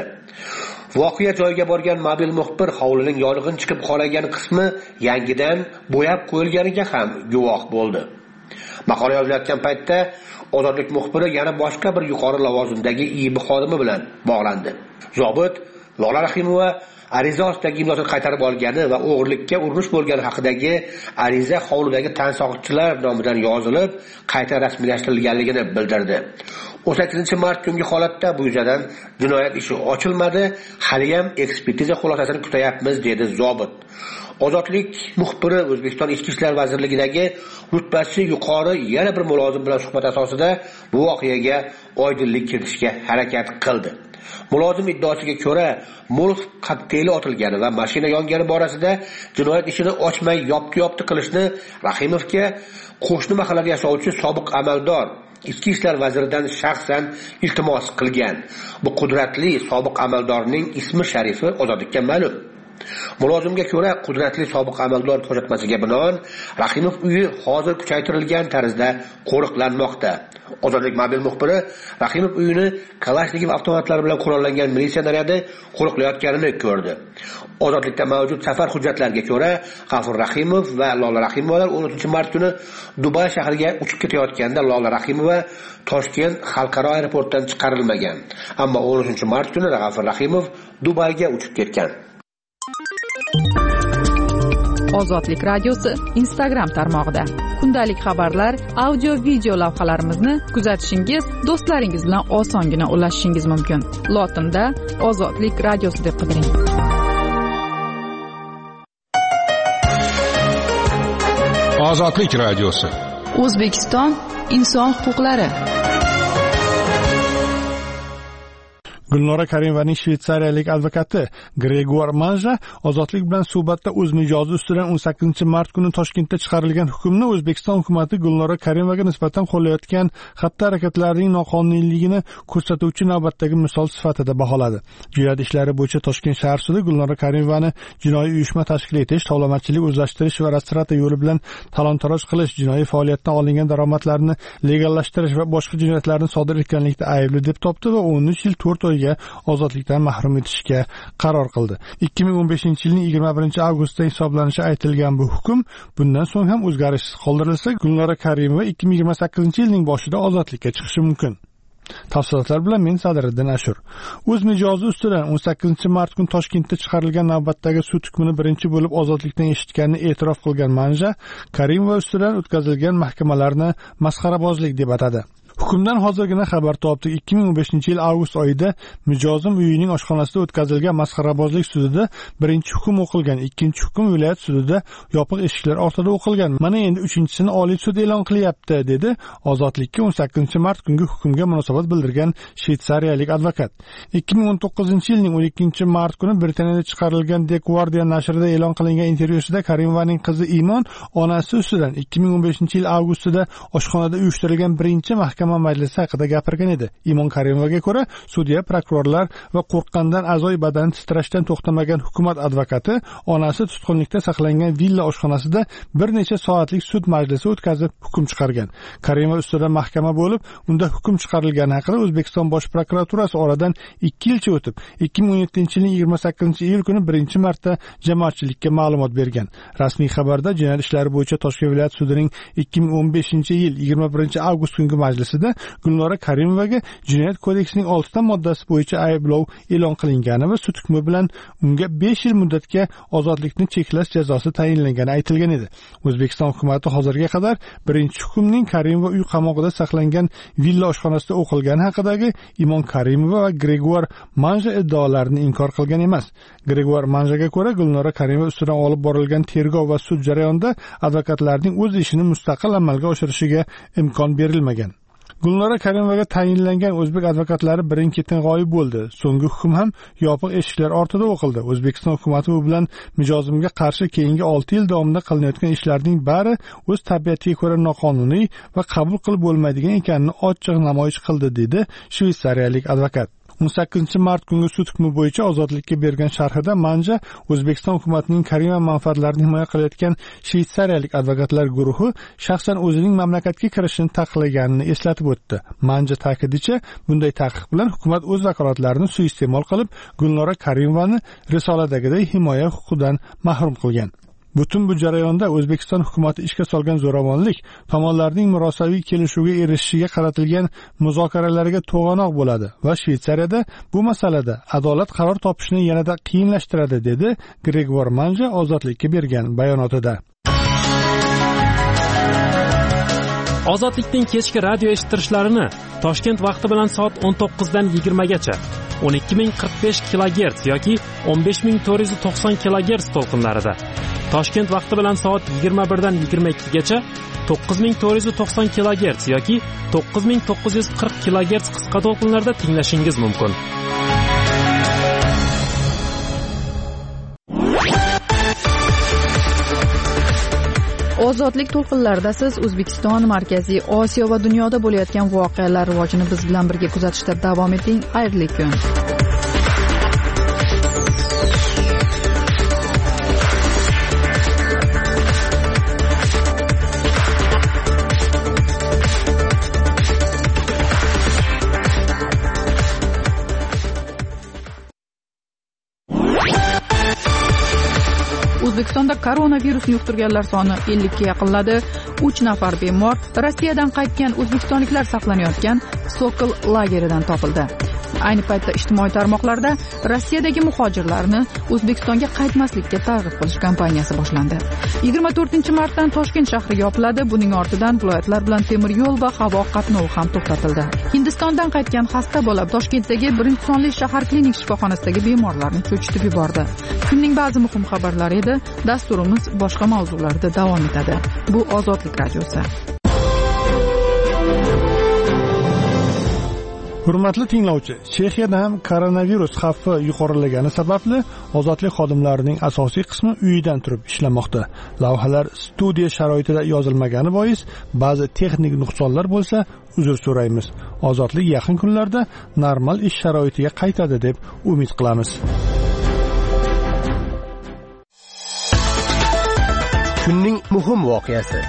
Voqea joyiga borgan mobil muxbir hovlining yong'in chiqib qolgan qismi yangidan bo'yab qo'yilganiga ham guvoh bo'ldi. Maqola yozilayotgan paytda Ozodlik muxbiri yana boshqa bir yuqori lavozimdagi I B xodimi bilan bog'landi. Zobit Lola Rahimova ariza ostidagi imzosini qaytarib olgani va o'g'irlikka urinish bo'lgani haqidagi ariza hovlidagi tansoqchilar nomidan yozilib, qayta rasmiylashtirilganligini bildirdi. o'n sakkizinchi mart kungi holatda bu yuzasidan jinoyat ishi ochilmadi, hali ham ekspertiza xulosasini kutayapmiz, dedi zobit. Ozodlik muxbiri O'zbekiston Ichki ishlar vazirligidagi rutbasi yuqori yana bir mulozim bilan suhbat asosida bu voqeaga oydinlik kiritishga harakat qildi. Mulozim iddaosiga ko'ra, Molotov kokteyli otilgani va mashina yongani borasida jinoyat ishini ochmay yopti-yopti qilishni Rahimovga qo'shni mahallada yashovchi sobiq amaldor ichki ishlar vaziridan shaxsan iltimos qilgan. Bu qudratli sobiq amaldorning ismi sharifi ozodlikka ma'lum. Mulozimga ko'ra, qudratli sobiq amaldor ko'rsatmasiga binoan Rahimov uyi hozir kuchaytirilgan tarzda qo'riqlanmoqda. Ozodlik mobil muxbiri Rahimov uyini Kalashnikov avtomatlari bilan qurollangan militsiya naryadi qo'riqlayotganini ko'rdi. Ozodlikda mavjud safar hujjatlariga ko'ra, G'afur Rahimov va Lola Rahimovalar o'n uchinchi mart kuni Dubay shahriga uchib ketayotganda Lola Rahimova Toshkent xalqaro aeroportdan chiqarilmagan. Ammo o'n uchinchi mart kuni G'afur Rahimov Dubayga uchib ketgan. Ozodlik radiosi Instagram tarmog'ida kundalik xabarlar, audio video lavhalarimizni kuzatishingiz, do'stlaringiz bilan osongina ulashishingiz mumkin. Lotinda Ozodlik radiosi deb qidiring. Ozodlik radiosi. O'zbekiston inson huquqlari. Gulnora Karimovaning shvetsariyalik advokati Gregor Manja ozodlik bilan suhbatda o'z mijozi ustidan o'n sakkizinchi mart kuni Toshkentda chiqarilgan hukmni O'zbekiston hukumatı Gulnora Karimovaga nisbatan qo'llayotgan xatti-harakatlarining noqonuniyligini ko'rsatuvchi navbatdagi misol sifatida baholadi. Jinoyat ishlari bo'yicha Toshkent shahar sudi Gulnora Karimovani jinoiy uyushma tashkil etish, tovlamachilik, o'zlashtirish va rastrata yo'li bilan talon-taroj qilish, jinoiy faoliyatdan olingan daromadlarni legallashtirish va boshqa jinoyatlarni sodir etganlikda aybli deb topdi va o'n uch yil to'rt oy ozodlikdan mahrum etishga qaror qildi. ikki ming o'n beshinchi yilning yigirma birinchi avgustda hisoblanishi aytilgan bu hukm bundan so'ng ham o'zgarishsiz qoldirilsa, Gulnora Karimova ikki ming yigirma sakkizinchi yilning boshida ozodlikka chiqishi mumkin. Tafsilotlar bilan men Sadiriddin Ashur. O'z mijozi ustidan o'n sakkizinchi mart kuni Toshkentda chiqarilgan navbatdagi sud hukmini birinchi bo'lib ozodlikdan eshitganini e'tirof qilgan Manja, Karimova ustidan o'tkazilgan mahkamalarni masxarabozlik deb atadi. Hukmdan hozirgina xabar topdik. ikki ming o'n beshinchi yil avgust oyida mijozim uyining oshxonasida o'tkazilgan masxarabozlik sudida birinchi hukm o'qilgan, ikkinchi hukm viloyat sudida yopiq eshiklar ortida o'qilgan. Mana endi uchinchisini Oliy sud e'lon qilyapti, dedi ozodlikka o'n sakkizinchi mart kungi hukmga munosabat bildirgan shvetsariyalik advokat. ikki ming o'n to'qqizinchi yilning o'n ikkinchi mart kuni Britaniyada chiqarilgan The Guardian nashrida e'lon qilingan intervyusida Karimovaning qizi Imon onasi ustidan ikki ming o'n beshinchi yil avgustida oshxonada uyushtirilgan birinchi mahkama majlisi haqida gapirgan edi. Imon Karimovaga ko'ra, sudya, prokurorlar va qo'rqqandan a'zoy badani titrashdan to'xtamagan hukumat advokati onasi tutqunlikda saqlangan villa oshxonasida bir necha soatlik sud majlisi o'tkazib hukm chiqargan. Karimova ustidan mahkama bo'lib, unda hukm chiqarilgani haqida O'zbekiston Bosh prokuraturasi oradan ikki yilcha o'tib, ikki ming o'n yettinchi yilning yigirma sakkizinchi iyul kuni birinchi marta jamoatchilikka ma'lumot bergan. Rasmiy xabarda jinoyat ishlari bo'yicha Toshkent viloyat sudining ikki ming o'n beshinchi yil yigirma birinchi avgust kungi majlisida Gulnora Karimovaga Jinoyat kodeksining oltita moddasi bo'yicha ayblov e'lon qilingani va sud hukmi bilan unga besh yil muddatga ozodlikni cheklash jazosi tayinlangani aytilgan edi. O'zbekiston hukumatı hozirga qadar birinchi hukmning Karimova uy qamog'ida saqlangan villa oshxonasida o'qilgani haqidagi Imon Karimova va Gregor Manja iddaolarini inkor qilgan emas. Gregor Manjaga ko'ra, Gulnora Karimova ustidan olib borilgan tergov va sud jarayonida advokatlarning o'z ishini mustaqil amalga oshirishiga imkon berilmagan. Gulnora Karimovaga tayinlangan o'zbek advokatlari birin-ketin g'oyib bo'ldi. So'nggi hukm ham yopiq eshiklar ortida o'qildi. O'zbekiston hukumatı bu bilan mijozimga qarshi keyingi olti yil davomida qilinayotgan ishlarning bari o'z tabiatiga ko'ra noqonuniy va qabul qilib bo'lmaydigan ekanini ochiq namoyish qildi, dedi shvetsariyalik advokat. o'n sakkizinchi mart kungi sud hukmi bo'yicha ozodlikka bergan sharhida Manja O'zbekiston hukumatining Karimova manfaatlarini himoya qilayotgan shvetsariyalik advokatlar guruhi shaxsan o'zining mamlakatga kirishini taqiqlaganini eslatib o'tdi. Manja ta'kidicha, bunday taqiq bilan hukumat o'z vakolatlarini suiiste'mol qilib, Gulnora Karimovani risoladagiday himoya huquqidan mahrum qilgan. Butun bu jarayonda O'zbekiston hukumatı ishga solgan zo'ravonlik tomonlarning murosaviy kelishuvga erishishiga qaratilgan muzokaralarga to'g'anoq bo'ladi va Shvetsariyada bu masalada adolat qaror topishni yanada qiyinlashtiradi, dedi Gregor Manja ozodlikka bergan bayonotida. Ozodlikning kechki radio eshittirishlarini Toshkent vaqti bilan soat o'n to'qqizdan yigirmagacha o'n ikki ming qirq besh kilogerts yoki o'n besh ming to'rt yuz to'qson kilogerts to'lqinlarida, Toshkent vaqti bilan soat yigirma birdan yigirma ikkigacha to'qqiz ming to'rt yuz to'qson kilogerts yoki to'qqiz ming to'qqiz yuz qirq kilogerts qisqa to'lqinlarda tinglashingiz mumkin. ozodlik to'lqinlarida siz O'zbekiston, Markaziy Osiyo va dunyoda bo'layotgan voqealar rivojini biz bilan birga kuzatishda davom eting. Xayrli kun. O'zbekistonda koronavirusni yuqtirganlar soni ellikka yaqinladi. uch nafar bemor Rossiyadan qaytgan o'zbekistonliklar saqlanayotgan Sokol lageridan topildi. Ayni paytda ijtimoiy tarmoqlarda Rossiyadagi muhojirlarni O'zbekistonga qaytmaslikka targ'ib qilish kampaniyasi boshlandi. yigirma to'rtinchi martdan Toshkent shahri yopiladi. Buning ortidan viloyatlar bilan temir yo'l va havo qatnovi ham to'xtatildi. Hindistondan qaytgan xasta bola Toshkentdagi birinchi sonli shahar klinik shifoxonasidagi bemorlarni cho'chitib yubordi. Kunning ba'zi muhim xabarlari edi. Dasturimiz boshqa mavzularda davom etadi. Bu Ozodlik radiosi. Hurmatli tinglovchi, Chexiyada ham koronavirus xavfi yuqorilagani sababli ozodlik xodimlarining asosiy qismi uyidan turib ishlamoqda. Lavhalar studiya sharoitida yozilmagani bois ba'zi texnik nuqsonlar bo'lsa, uzr so'raymiz. Ozodlik yaqin kunlarda normal ish sharoitiga qaytadi deb umid qilamiz. Kunning muhim voqeasi.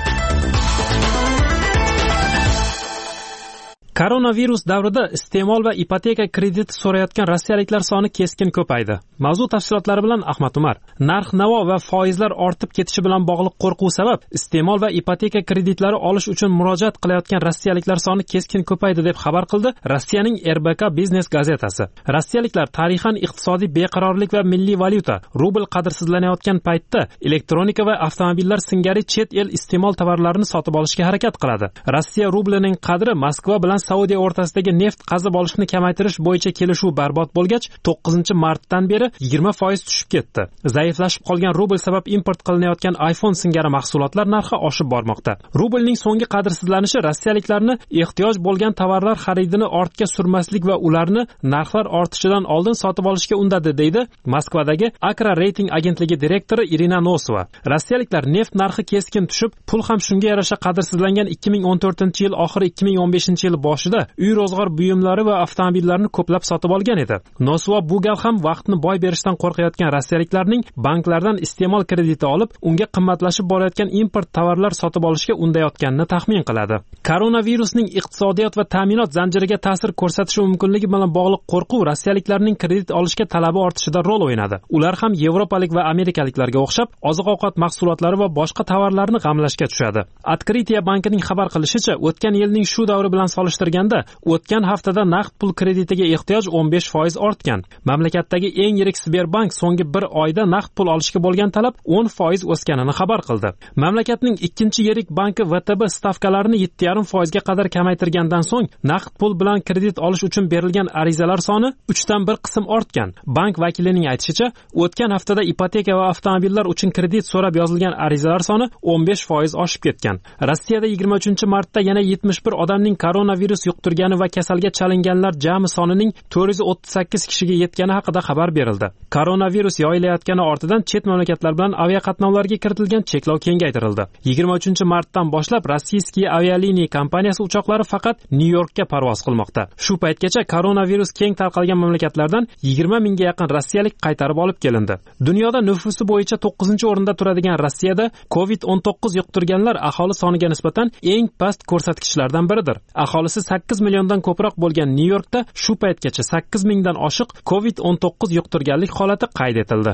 Koronavirus davrida iste'mol va ipoteka krediti so'rayotgan rossiyaliklar soni keskin ko'paydi. Mavzu tafsilotlari bilan Ahmad Umar. Narx-navo va foizlar ortib ketishi bilan bog'liq qo'rquv sabab iste'mol va ipoteka kreditlari olish uchun murojaat qilayotgan rossiyaliklar soni keskin ko'paydi deb xabar qildi Rossiyaning R B K Biznes gazetasi. Rossiyaliklar tarixan iqtisodiy beqarorlik va milliy valyuta rubl qadrsizlanayotgan paytda elektronika va avtomobillar singari chet el iste'mol tovarlarini sotib olishga harakat qiladi. Rossiya rublining qadri Moskva bilan Saudiya o'rtasidagi neft qazib olishni kamaytirish bo'yicha kelishuv barbod bo'lgach, to'qqizinchi martdan beri yigirma foiz tushib ketdi. Zaiflashib qolgan rubl sabab import qilinayotgan iPhone singari mahsulotlar narxi oshib bormoqda. Rublning so'nggi qadrsizlanishi rossiyaliklarni ehtiyoj bo'lgan tovarlar xaridini ortga surmaslik va ularni narxlar ortishidan oldin sotib olishga undadi, deydi Moskvadagi Akra reyting agentligi direktori Irina Nosova. Rossiyaliklar neft narxi keskin tushib, pul ham shunga yarasha qadrsizlangan ikki ming o'n to'rtinchi yil oxiri ikki ming o'n beshinchi yil boshida uy rozg'or buyumlari va avtomobillarni ko'plab sotib olgan edi. Nosova bu gal ham vaqtni boy berishdan qo'rqayotgan rossiyaliklarning banklardan iste'mol krediti olib, unga qimmatlashib borayotgan import tovarlar sotib olishga undayotganini taxmin qiladi. Koronavirusning iqtisodiyot va ta'minot zanjiriga ta'sir ko'rsatishi mumkinligi bilan bog'liq qo'rquv rossiyaliklarning kredit olishga talabi ortishida rol o'ynadi. Ular ham yevropalik va amerikaliklarga o'xshab oziq-ovqat mahsulotlari va boshqa tovarlarni g'amlashga tushadi. Открытие bankining xabar qilishicha, o'tgan yilning shu davri bilan solishtirganda o'tgan haftada naqd pul kreditiga ehtiyoj o'n besh foiz ortgan. Mamlakatdagi eng yirik Sberbank so'nggi bir oyda naqd pul olishga bo'lgan talab o'n foiz o'sganini xabar qildi. Mamlakatning ikkinchi yirik banki V T B stavkalarini yetti yarim foizga qadar kamaytirgandan so'ng naqd pul bilan kredit olish uchun berilgan arizalar soni uchdan bir qism ortgan. Bank vakilining aytishicha, o'tgan haftada ipoteka va avtomobillar uchun kredit so'rab yozilgan arizalar soni o'n besh foiz oshib ketgan. Rossiyada yigirma uchinchi martda yana yetmish bir odamning koronavirus yuqtirgani va kasalga chalinganlar jami sonining to'rt yuz o'ttiz sakkiz kishiga yetgani haqida xabar berildi. Koronavirus yoyilayotgani ortidan chet mamlakatlar bilan aviaqatnovlarga kiritilgan cheklov kengaytirildi. yigirma uchinchi martdan boshlab Rossiyskiy avialiniya kompaniyasi uchoqlari faqat Nyu-Yorkka parvoz qilmoqda. Shu paytgacha koronavirus keng tarqalgan mamlakatlardan yigirma mingga yaqin rossiyalik qaytarib olib kelindi. Dunyoda nufusi bo'yicha to'qqizinchi o'rinda turadigan Rossiyada covid o'n to'qqiz yuqtirganlar aholi soniga nisbatan eng past ko'rsatkichlardan biridir. Aholisi sakkiz milliondan ko'proq bo'lgan Nyu-Yorkda shu paytgacha sakkiz mingdan oshiq covid o'n to'qqiz yuqtirganlik holati qayd etildi.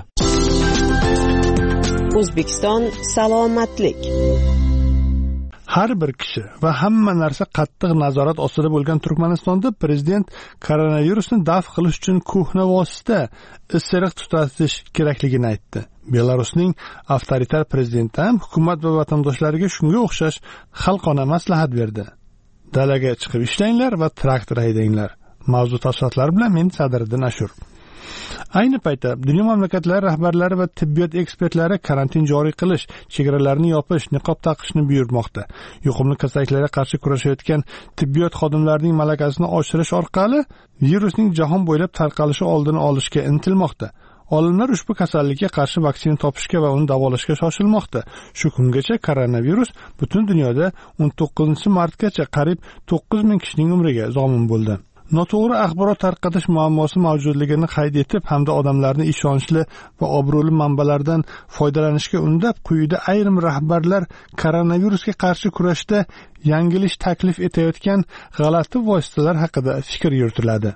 O'zbekiston salomatlik. Har bir kishi va hamma narsa qattiq nazorat ostida bo'lgan Turkmanistonda prezident koronavirusni daf qilish uchun ko'hna vosita isiriq tutatish kerakligini aytdi. Belarusning avtoritar prezidenti ham hukumat va vatandoshlariga shunga o'xshash xalqona maslahat berdi. Dalaga chiqib ishlanglar va traktor haydanglar. Mavzu tafsilotlari bilan men Sadriddin Ashur. Ayni paytda dunyo mamlakatlari rahbarlari va tibbiyot ekspertlari karantin joriy qilish, chegaralarni yopish, niqob taqishni buyurmoqda. Yuqumli kasalliklarga qarshi kurashayotgan tibbiyot xodimlarining malakasini oshirish orqali virusning jahon bo'ylab tarqalishi oldini olishga intilmoqda. Olimlar ushbu kasallikka qarshi vaksina topishga va uni davolashga shoshilmoqda. Shu kungacha koronavirus butun dunyoda o'n to'qqizinchi martgacha qariyb to'qqiz ming kishining umriga zomin bo'ldi. Noto'g'ri axborot tarqatish muammosi mavjudligini qayd etib, hamda odamlarni ishonchli va obro'li manbalardan foydalanishga undab, quyida ayrim rahbarlar koronavirusga qarshi kurashda yangilish taklif etayotgan g'alati vositalar haqida fikr yuritiladi.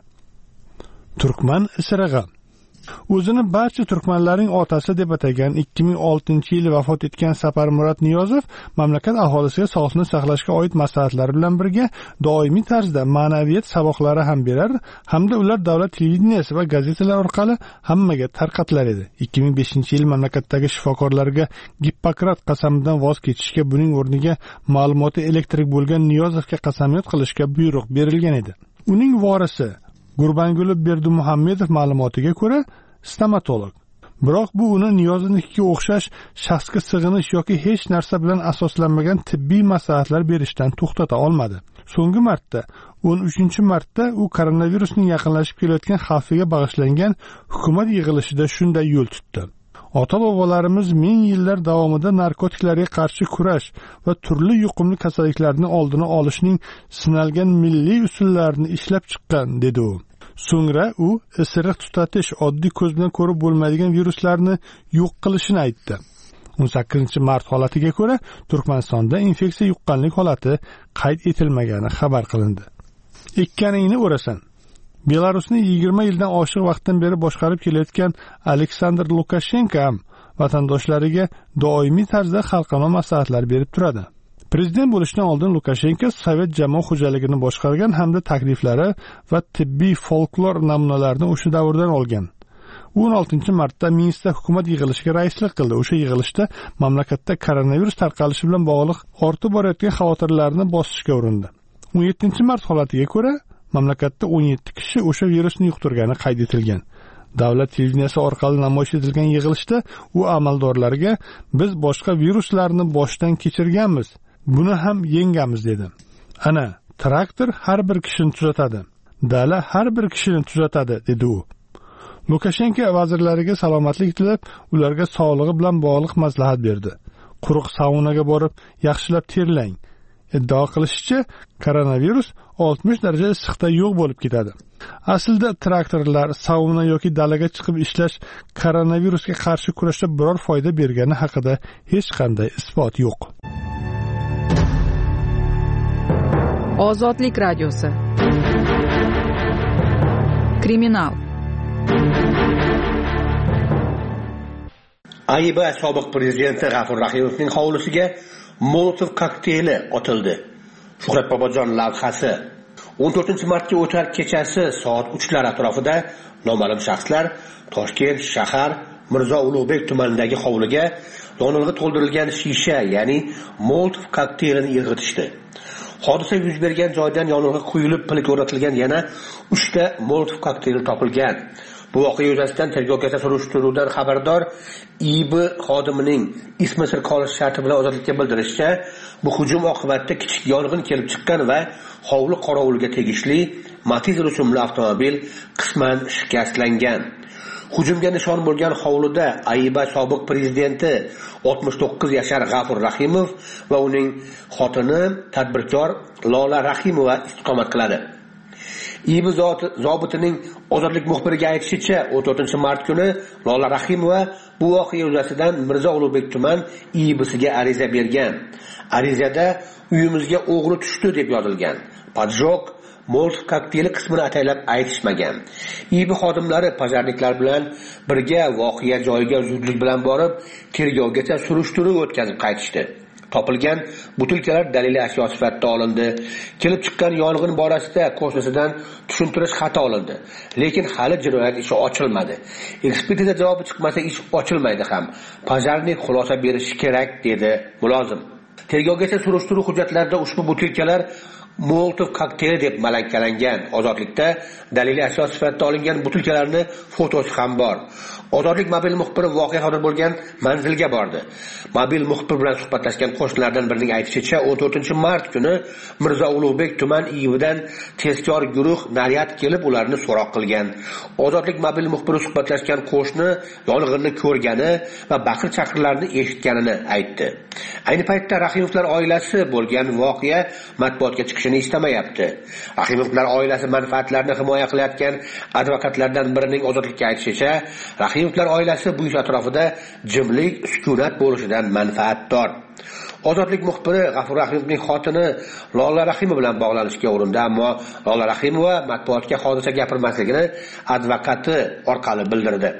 Turkman isirig'i. O'zini barcha turkmanlarning otasi deb atagan ikki ming oltinchi yil vafot etgan Saparmurod Niyozov mamlakat aholisiga sog'liqni saqlashga oid maslahatlar bilan birga doimiy tarzda ma'naviyat saboqlari ham berar, hamda ular davlat televideniyasi va gazetalar orqali hammaga tarqatilar edi. ikki ming beshinchi yil mamlakatdagi shifokorlarga Gippokrat qasamidan voz kechishga, buning o'rniga ma'lumoti elektrik bo'lgan Niyozovga qasamyod qilishga buyruq berilgan edi. Uning vorisi Gurbanguli Berdimuhammedov ma'lumotiga ko'ra stomatolog. Biroq bu uni Niyozovnikiga o'xshash shaxsga sig'inish yoki hech narsa bilan asoslanmagan tibbiy maslahatlar berishdan to'xtata olmadi. So'nggi marta o'n uchinchi martda u koronavirusning yaqinlashib kelayotgan xavfiga bag'ishlangan hukumat yig'ilishida shunday yo'l tutdi. Ota-bobolarimiz ming yillar davomida narkotiklarga qarshi kurash va turli yuqumli kasalliklarning oldini olishning sinalgan milliy usullarini ishlab chiqqan, dedi u. So'ngra u isiriq tutatish, oddiy ko'z bilan ko'rib bo'lmaydigan viruslarni yo'q qilishini aytdi. o'n sakkizinchi mart holatiga ko'ra Turkmanistonda infeksiya yuqqanlik holati qayd etilmagani xabar qilindi. Ekkaningni o'rasan. Belarusni yigirma yildan oshiq vaqtdan beri boshqarib kelayotgan Aleksandr Lukashenko ham vatandoshlariga doimiy tarzda xalqaro maslahatlar berib turadi. Prezident bo'lishdan oldin Lukashenko Sovet jamoat xo'jaligini boshqargan hamda takliflari va tibbiy folklor namunalarini o'sha davrdan olgan. o'n oltinchi martda Minskda hukumat yig'ilishiga raislik qildi. O'sha yig'ilishda mamlakatda koronavirus tarqalishi bilan bog'liq ortib borayotgan xavotirlarni bosishga urindi. o'n yettinchi mart holatiga ko'ra mamlakatda o'n yetti kishi o'sha virusni yuqtirgani qayd etilgan. Davlat televideniyasi orqali namoyish etilgan yig'ilishda u amaldorlarga biz boshqa viruslarni boshdan kechirganmiz, buni ham yengamiz dedi. Ana, traktor har bir kishini tuzatadi, dala har bir kishini tuzatadi, dedi u. Lukashenko vazirlariga salomatlik tilab, ularga sog'lig'i bilan bog'liq maslahat berdi. Quruq saunaga borib, yaxshilab terlang. Iddio qilishicha, koronavirus oltmish darajada issiqda yo'q bo'lib ketadi. Aslida traktorlar, sauna yoki dalaga chiqib ishlash koronavirusga qarshi kurashda biror foyda bergani haqida hech qanday isbot yo'q. Ozodlik radiosi. Kriminal. Ayba sobiq prezidenti G'afur Rahimovning hovlisiga Molotov kokteyli otildi. Shuhrat Bobojon lavhasi. o'n to'rtinchi martga o'tar kechasi soat uchlar atrofida noma'lum shaxslar Toshkent shahar Mirzo Ulug'bek tumanidagi hovliga yonilg'i to'ldirilgan shisha, ya'ni Molotov kokteylini irg'itishdi. Hodisa yuz bergan joydan yonilg'i quyilib, pilik o'rnatilgan yana uchta Molotov kokteyli topilgan. Bu voqea yuzasidan tergovgacha surishtiruvdan xabardor I B xodimining ismi sir qolish sharti bilan ozodlikka bildirishicha, bu hujum oqibatida kichik yong'in kelib chiqqan va hovli qorovuliga tegishli Matiz rusumli avtomobil qisman shikastlangan. Hujumga nishon bo'lgan hovlida Ayba sobiq prezidenti oltmish to'qqiz yashar G'afur Rahimov va uning xotini tadbirkor Lola Rahimova istiqomat qiladi. I B zobitining ozodlik muxbiriga aytishicha, o'n to'rtinchi mart kuni Lola Rahimova bu voqea yuzasidan Mirzo Ulug'bek tuman I B'siga ariza bergan. Arizada uyimizga o'g'ri tushdi deb yozilgan. Pajok Molotov kokteyli qismini ataylab aytishmagan. I B xodimlari pajarniklar bilan birga voqea joyiga zudlik bilan borib, tergovgacha surishtiruv o'tkazib qaytishdi. Topilgan butilkalar daliliy ashyo sifatida olindi. Kelib chiqqan yong'in borasida qo'shnisidan tushuntirish xati olindi. Lekin hali jinoyat ishi ochilmadi. Ekspertiza javobi chiqmasa ish ochilmaydi ham. Pajarnik xulosa berishi kerak, dedi mulozim. Tergovgacha surishtiruv hujjatlarida ushbu butilkalar Molotov kokteyli deb malakkalangan. Ozodlikda daliliy ashyo sifatida olingan butilkalarni fotosi ham bor. Ozodlik mobil muxbiri voqea sodir bo'lgan manzilga bordi. Mobil muxbir bilan suhbatlashgan qo'shnilardan birining aytishicha, o'n to'rtinchi mart kuni Mirzo Ulug'bek tuman I I Vdan tezkor guruh naryad kelib ularni so'roq qilgan. Ozodlik mobil muxbiri suhbatlashgan qo'shni yong'inni ko'rgani va baqir-chaqirlarni eshitganini aytdi. Ayni paytda Rahimovlar oilasi bo'lgan voqea matbuotga chiqishini istamayapti. Rahimovlar oilasi manfaatlarini himoya qilayotgan advokatlardan birining ozodlikka aytishicha, Rahimovlar oilasi bu ish atrofida jimlik, sukunat bo'lishidan manfaatdor. Ozodlik muxbiri G'afur Rahimovning xotini Lola Rahimova bilan bog'lanishga urindi, ammo Lola Rahimova matbuotga hodisa gapirmasligini advokati orqali bildirdi.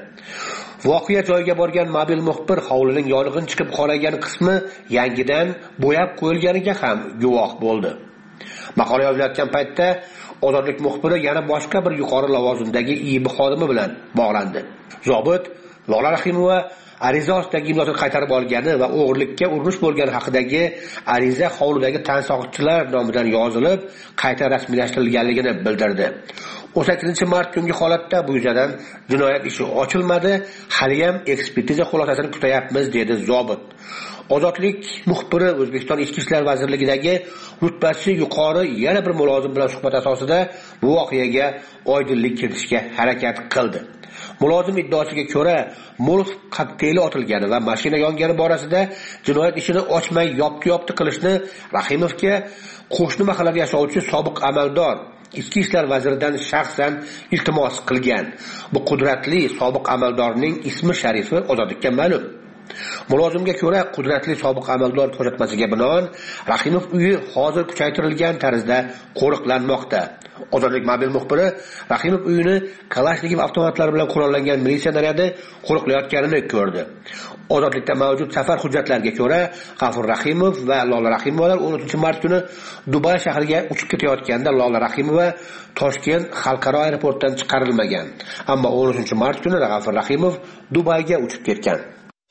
Voqea joyiga borgan mobil muxbir hovlining yong'in chiqib qolgan qismi yangidan bo'yab qo'yilganiga ham guvoh bo'ldi. Maqola yozilayotgan paytda Ozodlik muxbiri yana boshqa bir yuqori lavozimdagi I I B xodimi bilan bog'landi. Zobit Lola Rahimova ariza ostidagi imzosini qaytarib olgani va o'g'irlikka urinish bo'lgani haqidagi ariza hovlidagi tansoqchilar nomidan yozilib, qayta rasmiylashtirilganligini bildirdi. o'n sakkizinchi mart kungi holatda bu yuzasidan jinoyat ishi ochilmadi, hali ham ekspertiza xulosasini kutayapmiz, dedi zobit. Ozodlik muxbiri O'zbekiston Ichki ishlar vazirligidagi rutbasi yuqori yana bir mulozim bilan suhbat asosida bu voqeaga oydinlik kiritishga harakat qildi. Mulozim iddaosiga ko'ra, Molotov kokteyli otilgani va mashina yongani borasida jinoyat ishini ochmay yopti-yopti qilishni Rahimovga qo'shni mahallada yashovchi sobiq amaldor Ichki ishlar vaziridan shaxsan iltimos qilgan. Bu qudratli sobiq amaldorning ismi sharifi ozodlikka ma'lum. Mulozimga ko'ra, qudratli sobiq amaldor ko'rsatmasiga binoan Rahimov uyi hozir kuchaytirilgan tarzda qo'riqlanmoqda. Ozodlik mobil muxbiri Rahimov uyini Kalashnikov avtomatlari bilan qurollangan militsiya naryadi qo'riqlayotganini ko'rdi. Ozodlikda mavjud safar hujjatlariga ko'ra, G'afur Rahimov va Lola Rahimovalar o'n uchinchi mart kuni Dubay shahriga uchib ketayotganda Lola Rahimova Toshkent xalqaro aeroportdan chiqarilmagan. Ammo o'n uchinchi mart kuni G'afur Rahimov Dubayga uchib ketgan.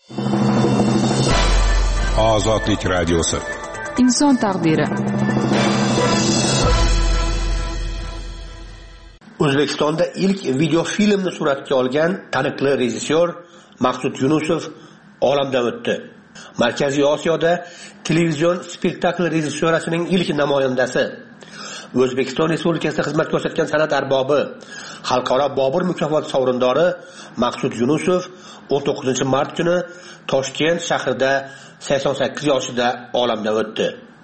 Ozodlik radiosi. Inson taqdiri. O'zbekistonda ilk video filmni suratga olgan taniqli rejissyor Maqsud Yunusov olamdan o'tdi. Markaziy Osiyoda televizion spektakl rejissyorasining ilk namoyandasi, O'zbekiston Respublikasida xizmat ko'rsatgan san'at arbobi, xalqaro Bobur mukofoti sovrindori Maqsud Yunusov o'n to'qqizinchi mart kuni Toshkent shahrida sakson sakkiz yoshida olamdan o'tdi.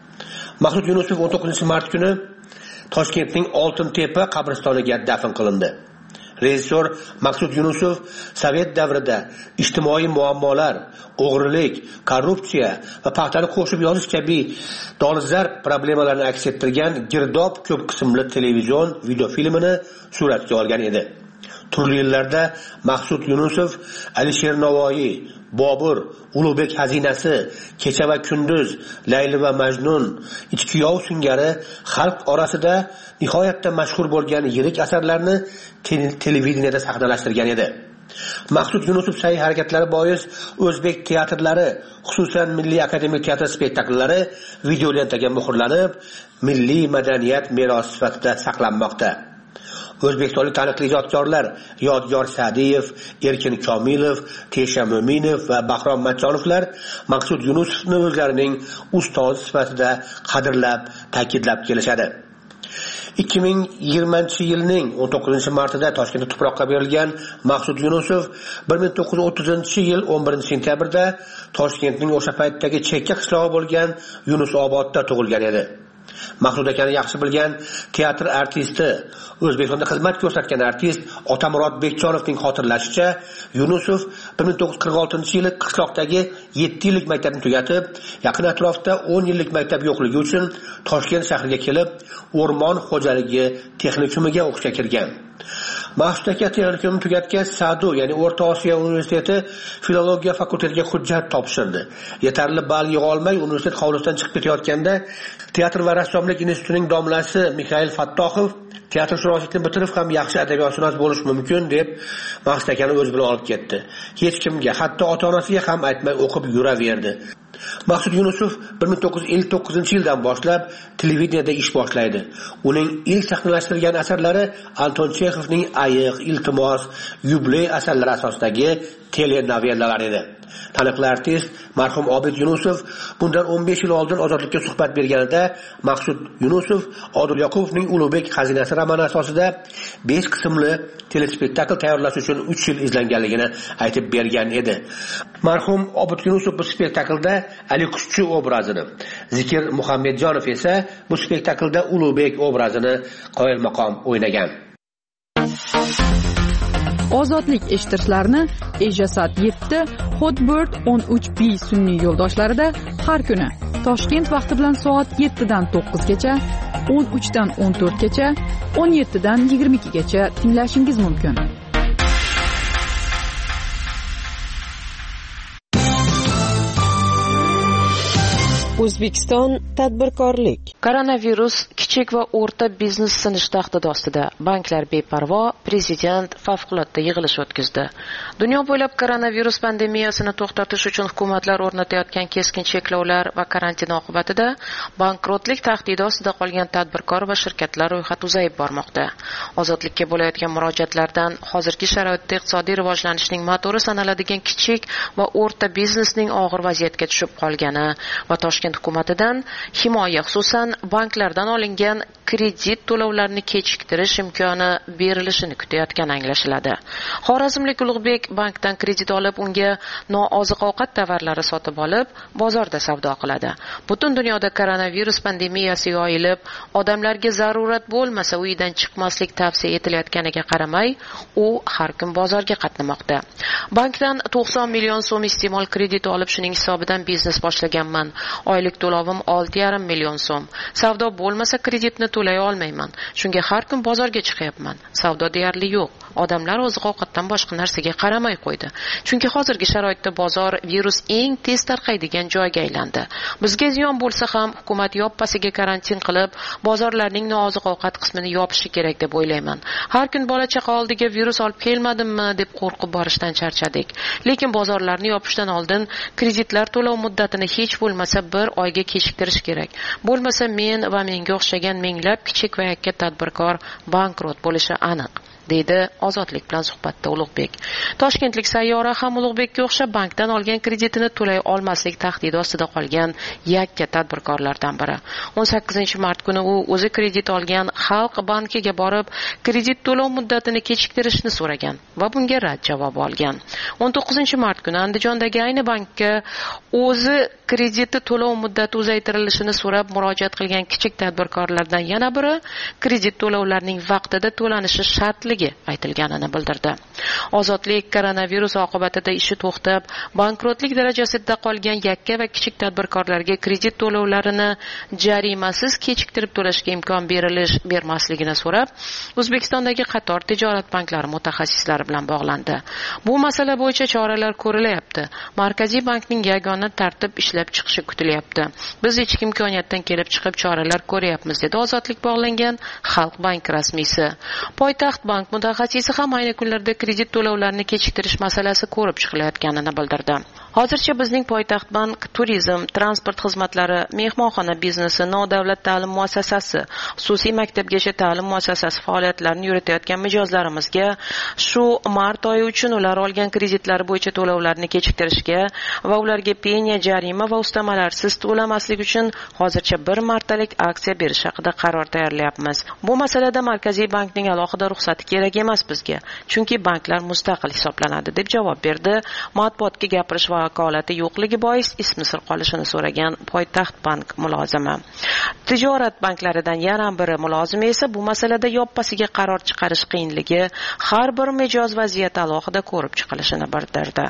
Maqsud Yunusov o'n to'qqizinchi mart kuni Toshkentning Oltintepa qabristoniga dafn qilindi. Rejissor Maqsud Yunusov Sovet davrida ijtimoiy muammolar, o'g'rilik, korrupsiya va paxtani qo'shib yozish kabi dolzarb problemalarni aks ettirgan Girdob ko'p qismli televizion videofilmini suratga olgan edi. Turli yillarda Maqsud Yunusov Alisher Navoiy, Bobur, Ulug'bek xazinasi, Kecha va kunduz, Layli va Majnun, Ichki yov singari xalq orasida nihoyatda mashhur bo'lgan yirik asarlarni televideniyada sahnalashtirgan edi. Maqsud Yunusov sa'y harakatlari bois o'zbek teatrlari, xususan Milliy akademik teatr spektakllari video lentaga muhrlanib, milliy madaniyat merosi sifatida saqlanmoqda. O'zbekistonlik taniqli ijodkorlar Yodgor Sa'diyev, Erkin Komilov, Tesha Mo'minov va Bahrom Matchonovlar Maqsud Yunusovni o'zlarining ustozi sifatida qadrlab, ta'kidlab kelishadi. ikki ming yigirmanchi yilning o'n to'qqizinchi martida Toshkentda tuproqqa berilgan Maqsud Yunusov bir ming to'qqiz yuz o'ttizinchi yil o'n birinchi sentyabrda Toshkentning o'sha paytdagi chekka qishlog'i bo'lgan Yunusobodda tug'ilgan edi. Maqsud akani yaxshi bilgan teatr artisti, O'zbekistonda xizmat ko'rsatgan artist Otamurod Bekchonovning xotirlashicha, Yunusov bir ming to'qqiz yuz qirq oltinchi yili qishloqdagi yetti yillik maktabni tugatib, yaqin atrofda o'n yillik maktab yo'qligi uchun Toshkent shahriga kelib, o'rmon xo'jaligi texnikumiga o'qishga kirgan. Maxsus aka texnikumni tugatgach, Sadu, ya'ni O'rta Osiyo universiteti filologiya fakultetiga hujjat topshirdi. Yetarli ball yig'a olmay universitet hovlisidan chiqib ketayotganda Teatr va rassomlik institutining domlasi Mikhail Fattoxov teatrshunoslikni bitirib ham yaxshi adabiyotshunos bo'lish mumkin deb Maxsus akani o'z bilan olib ketdi. Hech kimga, hatto ota-onasiga ham aytmay o'qib yuraverdi. Maqsud Yunusov bir ming to'qqiz yuz ellik to'qqizinchi yildan boshlab televideniyada ish boshlaydi. Uning ilk sahnalashtirilgan asarlari Anton Chexovning Ayiq, Iltimos, Yubiley asarlari asosidagi telenovellalar edi. Taniqli artist marhum Obid Yunusov bundan o'n besh yil oldin Ozodlikka suhbat berganida Maqsud Yunusov Odil Yoqubovning Ulug'bek xazinasi romani asosida besh qismli telespektakl tayyorlash uchun uch yil izlanganligini aytib bergan edi. Marhum Obid Yunusov bu spektaklda Ali Qushchi obrazini, Zikir Muhammadjonov esa bu spektaklda Ulug'bek obrazini qoyilmaqom o'ynagan. Ozodlik eshittirishlarni Ejasat yetti, Hotbird o'n uch B sun'iy yo'ldoshlarida har kuni Toshkent vaqti bilan soat yettidan to'qqizgacha, o'n uchdan o'n to'rtgacha, o'n yettidan yigirma ikkigacha tinglashingiz mumkin. O'zbekiston tadbirkorlik. Koronavirus kichik va o'rta biznes sinish tahdidi ostida. Banklar beparvo, prezident favqulodda yig'ilish o'tkazdi. Dunyo bo'ylab koronavirus pandemiyasini to'xtatish uchun hukumatlar o'rnatayotgan keskin cheklovlar va karantin oqibatida bankrotlik tahdidi ostida qolgan tadbirkor va shirkatlar ro'yxati uzayib bormoqda. Ozodlikka bo'layotgan murojaatlardan hozirgi sharoitda iqtisodiy rivojlanishning motori sanaladigan kichik va o'rta biznesning og'ir vaziyatga tushib qolgani va Toshkent hukumatidan himoya, xususan banklardan olingan kredit to'lovlarini kechiktirish imkoni berilishini kutayotgani anglashiladi. Xorazmlik Ulug'bek bankdan kredit olib, unga nooziq-ovqat tovarlari sotib olib, bozorda savdo qiladi. Butun dunyoda koronavirus pandemiyasi yoyilib, odamlarga zarurat bo'lmasa uydan chiqmaslik tavsiya etilayotganiga qaramay, u har kun bozorga qatnamoqda. Bankdan to'qson million so'm iste'mol krediti olib, shuning hisobidan biznes boshlaganman. Oylik to'lovim olti yarim million so'm. Savdo bo'lmasa kreditni to'lay olmayman. Shunga har kun bozorga chiqyapman. Savdo deyarli yo'q. Odamlar oziq-ovqatdan boshqa narsaga qaramay qo'ydi. Chunki hozirgi sharoitda bozor virus eng tez tarqaydigan joyga aylandi. Bizga ziyon bo'lsa ham hukumat yoppasiga karantin qilib, bozorlarning nooziq-ovqat qismini yopishi kerak deb o'ylayman. Har kun bola-chaqa oldiga virus olib kelmadimmi deb qo'rqib borishdan charchadik. Lekin bozorlarni yopishdan oldin kreditlar to'lov muddatini hech bo'lmasa bir oyga kechiktirish kerak. Bo'lmasa men va menga o'xshagan minglab kichik va yakka tadbirkor bankrot bo'lishi aniq, deydi Ozodlik bilan suhbatda Ulug'bek. Toshkentlik Sayyora ham Ulug'bekka o'xshab bankdan olgan kreditini to'lay olmaslik tahdidi ostida qolgan yakka tadbirkorlardan biri. o'n sakkizinchi mart kuni u o'zi kredit olgan Xalq bankiga borib, kredit to'lov muddatini kechiktirishni so'ragan va bunga rad javobi olgan. o'n to'qqizinchi mart kuni Andijondagi ayni bankka o'zi krediti to'lov muddati uzaytirilishini so'rab murojaat qilgan kichik tadbirkorlardan yana biri kredit to'lovlarining vaqtida to'lanishi shartligi aytilganini bildirdi. Ozodlik koronavirus oqibatida ishi to'xtab, bankrotlik darajasida qolgan yakka va kichik tadbirkorlarga kredit to'lovlarini jarimasiz kechiktirib to'lashga imkon berilish bermasligini so'rab, O'zbekistondagi qator tijorat banklari mutaxassislari bilan bog'landi. Bu masala bo'yicha choralar ko'rilyapti. Markaziy bankning yagona tartib ishlab chiqishi kutilyapti. Biz ichki imkoniyatdan kelib chiqib choralar ko'ryapmiz, dedi Ozodlik bog'langan Xalq bank rasmiysi. Poytaxt bank mutaxassisi ham ayni kunlarda kredit to'lovlarini kechiktirish masalasi ko'rib chiqilayotganini bildirdi. Hozircha bizning Poytaxt bank turizm, transport xizmatlari, mehmonxona biznesi, nodavlat ta'lim muassasasi, xususiy maktabgacha ta'lim muassasasi faoliyatlarini yuritayotgan mijozlarimizga shu mart oyi uchun ular olgan kreditlari bo'yicha to'lovlarni kechiktirishga va ularga penya, jarima va ustamalarsiz to'lamaslik uchun hozircha bir martalik aksiya berish haqida qaror tayyorlayapmiz. Bu masalada Markaziy bankning alohida ruxsati kerak emas bizga, chunki banklar mustaqil hisoblanadi, deb javob berdi. Matbuotga gapirish vakolati yo'qligi bois ismi sir qolishini so'ragan Poytaxt bank mulozimi. Tijorat banklaridan yana biri mulozimi esa bu masalada yoppasiga qaror chiqarish qiyinligi, har bir mijoz vaziyati alohida ko'rib chiqilishini bildirdi.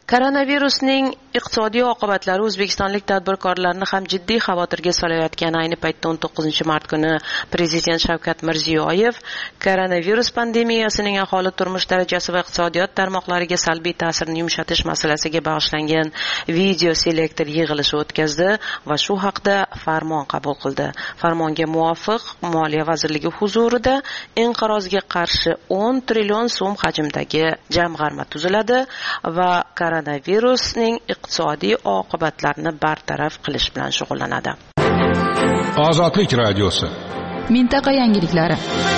Koronavirusning iqtisodiy oqibatlari o'zbekistonlik tadbirkorlarni ham jiddiy xavotirga solayotgani ayni paytda o'n to'qqizinchi mart kuni Prezident Shavkat Mirziyoyev koronavirus pandemiyasining aholi turmush darajasi va iqtisodiyot tarmoqlariga salbiy ta'sirini yumshatish masalasiga bag'ishlangan video selektor yig'ilishi o'tkazdi va shu haqda farmon qabul qildi. Farmonga muvofiq Moliya vazirligi huzurida inqirozga qarshi o'n trillion so'm hajmdagi jamg'arma tuziladi va koronavirusning iqtisodiy oqibatlarini bartaraf qilish bilan shug'ullanadi. Ozodlik radiosi. Mintaqa yangiliklari.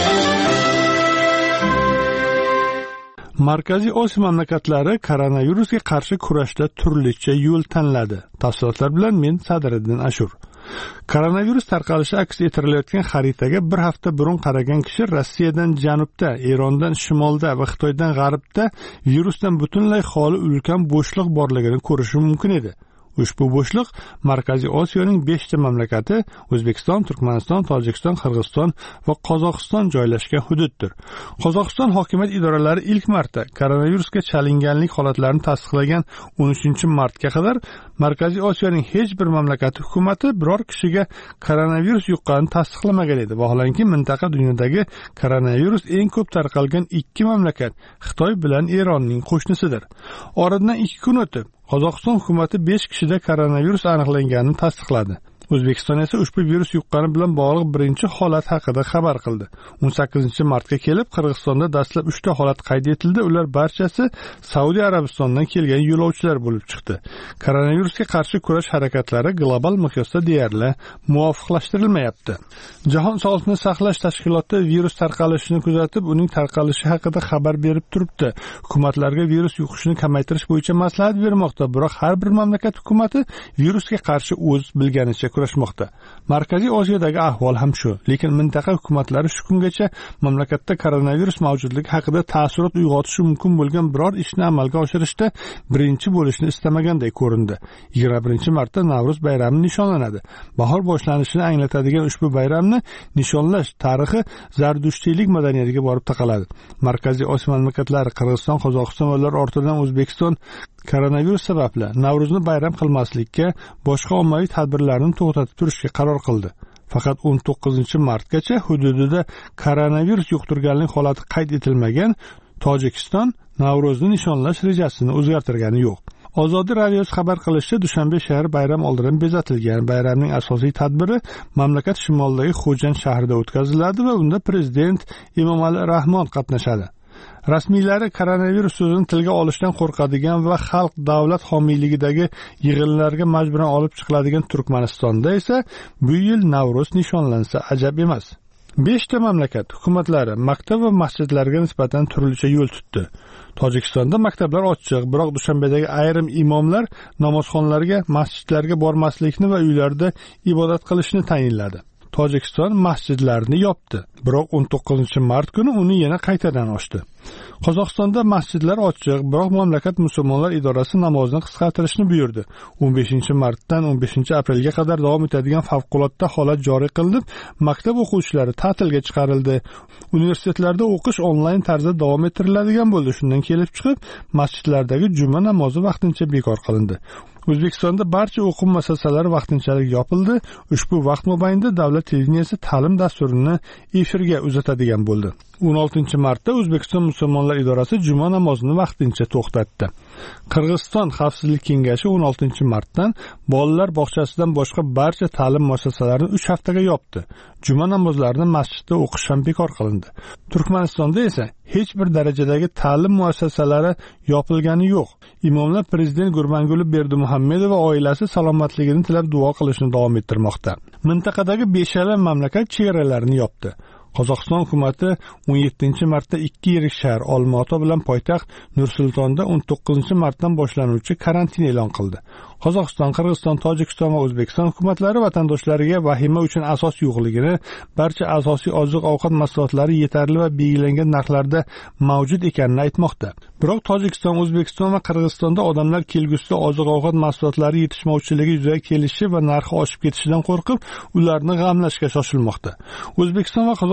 Markaziy Osiyo mamlakatlari koronavirusga qarshi kurashda turlicha yo'l tanladi. Tafsilotlar bilan men Sadriddin Ashur. Koronavirus tarqalishi aks ettirilayotgan xaritaga bir hafta burun qaragan kishi Rossiyadan janubda, Erondan shimolda va Xitoydan g'arbda virusdan butunlay xoli ulkan bo'shliq borligini ko'rishi mumkin edi. Ushbu bo'shliq Markaziy Osiyoning beshta mamlakati O'zbekiston, Turkmaniston, Tojikiston, Qirg'iziston va Qozog'iston joylashgan hududdir. Qozog'iston hokimiyat idoralari ilk marta koronavirusga chalinganlik holatlarini tasdiqlagan o'n uchinchi martga qadar Markaziy Osiyoning hech bir mamlakati hukumati biror kishiga koronavirus yuqqanini tasdiqlamagan edi. Vaholanki mintaqa dunyodagi koronavirus eng ko'p tarqalgan ikki mamlakat Xitoy bilan Eronning qo'shnisidir. Oradan ikki kun o'tib Qozog'iston hukumati besh kishida koronavirus aniqlanganini tasdiqladi. O'zbekiston esa ushbu virus yuqqani bilan bog'liq birinchi holat haqida xabar qildi. o'n sakkizinchi martga kelib Qirg'izistonda dastlab uchta holat qayd etildi. Ular barchasi Saudiya Arabistonidan kelgan yo'lovchilar bo'lib chiqdi. Koronavirusga qarshi kurash harakatlari global miqyosda deyarli muvofiqlashtirilmayapti. Jahon sog'liqni saqlash tashkiloti virus tarqalishini kuzatib, uning tarqalishi haqida xabar berib turibdi. Hukumatlarga virus yuqishini kamaytirish bo'yicha maslahat bermoqda, biroq har bir mamlakat hukumati virusga qarshi o'z bilganicha kurashmoqda. Markaziy Osiyodagi ahvol ham shu, lekin mintaqa hukumatlari shu kungacha mamlakatda koronavirus mavjudligi haqida taassurot uyg'otishi mumkin bo'lgan biror ishni amalga oshirishda birinchi bo'lishni istamaganday ko'rindi. yigirma birinchi martda Navro'z bayrami nishonlanadi. Bahor boshlanishini anglatadigan ushbu bayramni nishonlash tarixi Zardushtiylik madaniyatiga borib taqaladi. Markaziy Osiyo mamlakatlari Qirg'iziston, Qozog'iston va ular ortidan O'zbekiston koronavirus sababli Navro'zni bayram qilmaslikka, boshqa ommaviy tadbirlarni to'xtatib turishga qaror qildi. Faqat o'n to'qqizinchi martgacha hududida koronavirus yuqtirganlik holati qayd etilmagan Tojikiston Navro'zni nishonlash rejasini o'zgartirgani yo'q. Ozodlik radiosi xabar qilishicha, Dushanbe shahri bayram oldidan bezatilgan. Bayramning asosiy tadbiri mamlakat shimolidagi Xo'jand shahrida o'tkaziladi va unda prezident Emomali Rahmon qatnashadi. Rasmiylari koronavirus so'zini tilga olishdan qo'rqadigan va xalq davlat homiyligidagi yig'inlarga majburan olib chiqiladigan Turkmanistonda esa bu yil Navro'z nishonlansa ajab emas. beshta mamlakat hukumatlari maktab va masjidlarga nisbatan turlicha yo'l tutdi. Tojikistonda maktablar ochiq, biroq Dushanbedagi ayrim imomlar namozxonlarga, masjidlarga bormaslikni va uylarda ibodat qilishni tayinladi. Tojikiston masjidlarni yopdi, biroq o'n to'qqizinchi mart kuni uni yana qaytadan ochdi. Qozog'istonda masjidlar ochiq, biroq mamlakat musulmonlar idorasi namozni qisqartirishni buyurdi. o'n beshinchi martdan o'n beshinchi aprelga qadar davom etadigan favqulodda holat joriy qilinib, maktab o'quvchilari ta'tilga chiqarildi. Universitetlarda o'qish onlayn tarzda davom ettiriladigan bo'ldi. Shundan kelib chiqib, masjidlardagi juma namozi vaqtincha bekor qilindi. O'zbekistonda barcha o'quv muassasalari vaqtinchalik yopildi. Ushbu vaqt mobaynida davlat televideniyasi ta'lim dasturini efirga uzatadigan bo'ldi. o'n oltinchi martda O'zbekiston musulmonlar idorasi juma namozini vaqtincha to'xtatdi. Qirg'iziston Xavfsizlik kengashi o'n oltinchi martdan bolalar bog'chasidan boshqa barcha ta'lim muassasalarini uch haftaga yopdi. Juma namozlarini masjidda o'qish ham bekor qilindi. Turkmanistonda esa hech bir darajadagi ta'lim muassasalari yopilgani yo'q. Imomlar prezident Gurbanguli Berdimuhammedov va oilasi salomatligini tilab duo qilishni davom ettirmoqda. Mintaqadagi beshala mamlakat chegaralarini yopdi. Qozog'iston hukumati o'n yettinchi martda ikki yirik shahar Olmaota bilan poytaxt Nur-Sultonda o'n to'qqizinchi martdan boshlanuvchi karantin e'lon qildi. Qozog'iston, Qirg'iziston, Tojikiston va O'zbekiston hukumatlari vatandoshlariga vahima uchun asos yo'qligini, barcha asosiy oziq-ovqat mahsulotlari yetarli va belgilangan narxlarda mavjud ekanini aytmoqda. Biroq Tojikiston, O'zbekiston va Qirg'izistonda odamlar kelgusida oziq-ovqat mahsulotlari yetishmovchiligi yuzaga kelishi va narxi oshib ketishidan qo'rqib, ularni g'amlashga shoshilmoqda. O'zbekiston va Qozog'iston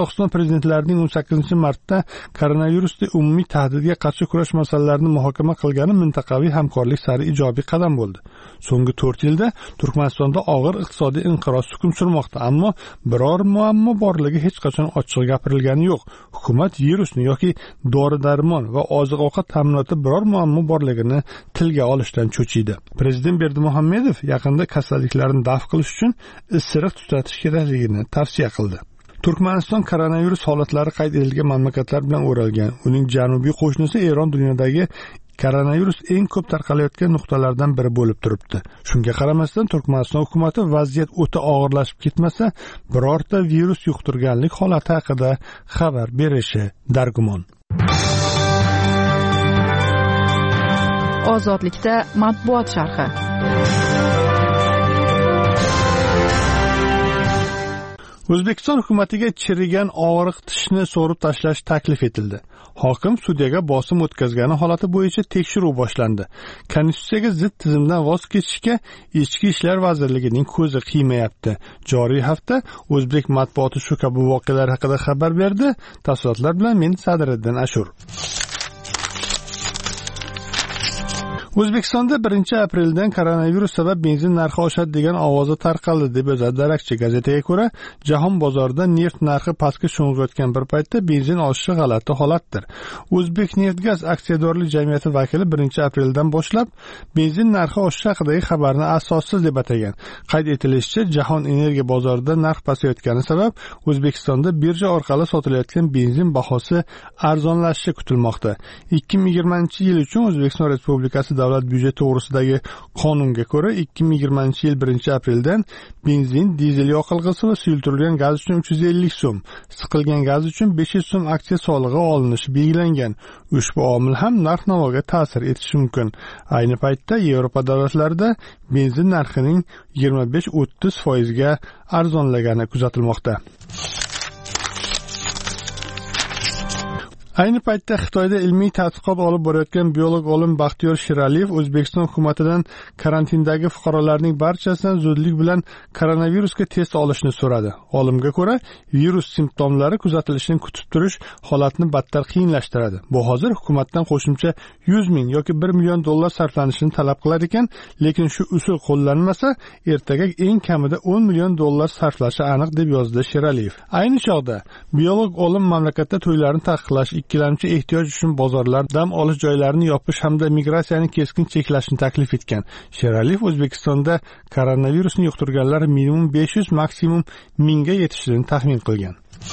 Qozog'iston prezidentlarining o'n sakkizinchi martda koronavirusning umumiy tahdidga qarshi kurash masalalarini muhokama qilgani mintaqaviy hamkorlik sari ijobiy qadam bo'ldi. So'nggi to'rt yilda Turkmanistonda og'ir iqtisodiy inqiroz hukm surmoqda, ammo biror muammo borligi hech qachon ochiq gapirilgani yo'q. Hukumat virusni yoki dori-darmon va oziq-ovqat ta'minoti biror muammo borligini tilga olishdan cho'chiydi. Prezident Berdimuhamedov yaqinda kasalliklarni daf qilish uchun issiq tutatish kerakligini tavsiya qildi. Turkmaniston koronavirus holatlari qayd etilgan mamlakatlar bilan o'ralgan. Uning janubiy qo'shnisi Eron dunyodagi koronavirus eng ko'p tarqalayotgan nuqtalardan biri bo'lib turibdi. Shunga qaramasdan Turkmaniston hukumati vaziyat o'ta og'irlashib ketmasa, birorta virus yuqtirganlik holati haqida xabar berishi dargumon. Ozodlikda matbuot sharhi. O'zbekiston hukumatiga chirigan og'riq tishni so'rib tashlash taklif etildi. Hokim sudyaga bosim o'tkazgani holati bo'yicha tekshiruv boshlandi. Konstitutsiyaga zid tizimdan voz kechishga Ichki ishlar vazirligining ko'zi qiymayapti. Joriy hafta O'zbek matbuoti shu kabi voqealar haqida xabar berdi. Tafsilotlar bilan men Sadriddin Ashur. O'zbekistonda birinchi apreldan koronavirus sabab benzin narxi oshadi degan ovozi tarqaldi deb yozadi Darakchi gazetaga ko'ra, jahon bozorida neft narxi pastga sho'ng'iyotgan bir paytda benzin oshishi g'alati holatdir. O'zbekneftgaz aksiyadorlik jamiyati vakili birinchi apreldan boshlab benzin narxi oshishi haqidagi xabarni asossiz deb atagan. Qayd etilishicha, jahon energiya bozorida narx pasayotgani sabab O'zbekistonda birja orqali sotilayotgan benzin bahosi arzonlashishi kutilmoqda. ikki ming yigirmanchi yil uchun O'zbekiston Respublikasi davlat byudjeti to'g'risidagi qonunga ko'ra ikki ming yigirmanchi yil birinchi apreldan benzin, dizel yoqilg'isi va suyultirilgan gaz uchun uch yuz ellik so'm, siqilgan gaz uchun besh yuz so'm aksiya solig'i olinishi belgilangan. Ushbu omil ham narx-navoga ta'sir etishi mumkin. Ayni paytda Yevropa davlatlarida benzin narxining yigirma besh o'ttiz foizga arzonlagani kuzatilmoqda. Ayni paytda Xitoyda ilmiy tadqiqot olib borayotgan biolog olim Baxtiyor Shiraliyev O'zbekiston hukumatidan karantindagi fuqarolarning barchasidan zudlik bilan koronavirusga test olishni so'radi. Olimga ko'ra, virus simptomlari kuzatilishini kutib turish holatni battar qiyinlashtiradi. Bu hozir hukumatdan qo'shimcha yuz ming yoki bir million dollar sarflanishini talab qilar ekan, lekin shu usul qo'llanmasa, ertaga eng kamida o'n million dollar sarflashi aniq deb yozdi Shiraliyev. Ayni chog'da biolog olim mamlakatda to'ylarni taqiqlash, ikkilamchi ehtiyoj uchun bozorlar, dam olish joylarini yopish hamda migratsiyani keskin cheklashni taklif etgan. Sheraliyev O'zbekistonda koronavirusni yuqtirganlar minimum besh yuz, maksimum mingga yetishini taxmin qilgan.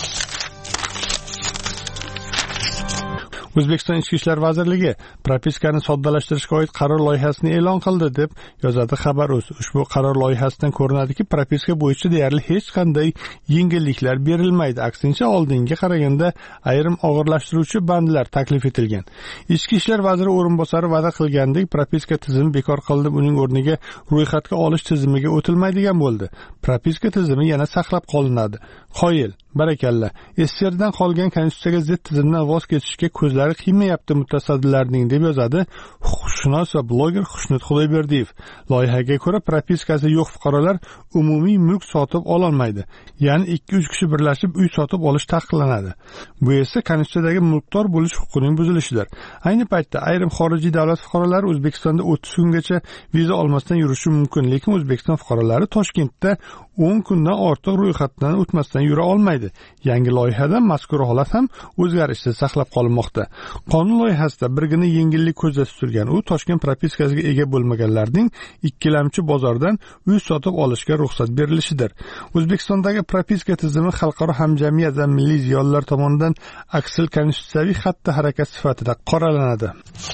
O'zbekiston Ichki ishlar vazirligi propiskani soddalashtirishga oid qaror loyihasini e'lon qildi deb yozadi Xabar.uz. Ushbu qaror loyihasidan ko'rinadiki, propiska bo'yicha deyarli hech qanday yengilliklar berilmaydi. Aksincha, oldinga qaraganda ayrim og'irlashtiruvchi bandlar taklif etilgan. Ichki ishlar vaziri o'rinbosari va'da qilgandek, propiska tizimi bekor qilinib, uning o'rniga ro'yxatga olish tizimiga o'tilmaydigan bo'ldi. Propiska tizimi yana saqlab qolinadi. Qoyil, barakalla. S S R dan qolgan konstitutsiyaga zid tizimdan voz kechishga ko'zlari qiymayapti mutasaddilarning deb yozadi huquqshunos va bloger Xushnud Xudoyberdiyev. Loyihaga ko'ra, propiskasi yo'q fuqarolar umumiy mulk sotib ololmaydi. Ya'ni ikki uch kishi birlashib uy sotib olish taqiqlanadi. Bu esa konstitutsiyadagi mulkdor bo'lish huquqining buzilishidir. Ayni paytda ayrim xorijiy davlat fuqarolari O'zbekistonda o'ttiz kungacha viza olmasdan yurishi mumkin, lekin O'zbekiston fuqarolari Toshkentda o'n kundan ortiq ro'yxatdan o'tmasdan yura olmaydi. Yangi loyihada mazkur holat ham o'zgarishsiz saqlab qolinmoqda. Qonun loyihasida birgina yengillik ko'zda tutilgan. U Toshkent propiskasiga ega bo'lmaganlarning ikkilamchi bozordan uy sotib olishga ruxsat berilishidir. O'zbekistondagi propiska tizimi xalqaro hamjamiyat va milliy ziyolilar tomonidan aksil konstitutsiyaviy xatti harakat sifatida qoralanadi.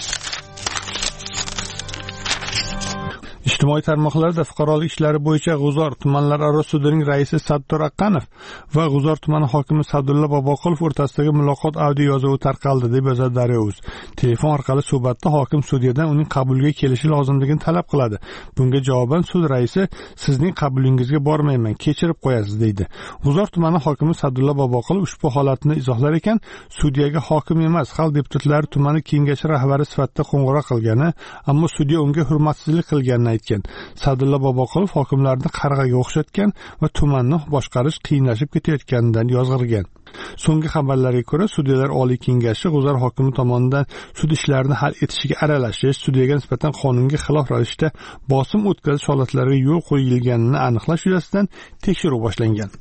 Ijtimoiy tarmoqlarda fuqarolik ishlari bo'yicha G'uzor tumanlararo sudining raisi Sattor Aqqanov va G'uzor tumani hokimi Sadulla Boboqulov o'rtasidagi muloqot audio yozuvi tarqaldi deb yozadi Daryo.uz. Telefon orqali suhbatda hokim sudyadan uning qabuliga kelishi lozimligini talab qiladi. Bunga javoban sud raisi sizning qabulingizga bormayman, kechirib qo'yasiz deydi. G'uzor tumani hokimi Sadulla Boboqulov ushbu holatni izohlar ekan, sudyaga hokim emas, xalq deputatlari tumani kengashi rahbari sifatida qo'ng'iroq qilgani, ammo sudya unga hurmatsizlik qilganini aytgan. aytgan. Sadulla Boboqulov hokimlarni qarg'aga o'xshatgan va tumanni boshqarish qiyinlashib ketayotganidan yozg'irgan. So'nggi xabarlarga ko'ra, Sudyalar Oliy Kengashi G'uzor hokimi tomonidan sud ishlarini hal etishiga aralashish, sudyaga nisbatan qonunga xilof ravishda bosim o'tkazish holatlariga yo'l qo'yilganini aniqlash yuzasidan tekshiruv boshlangan.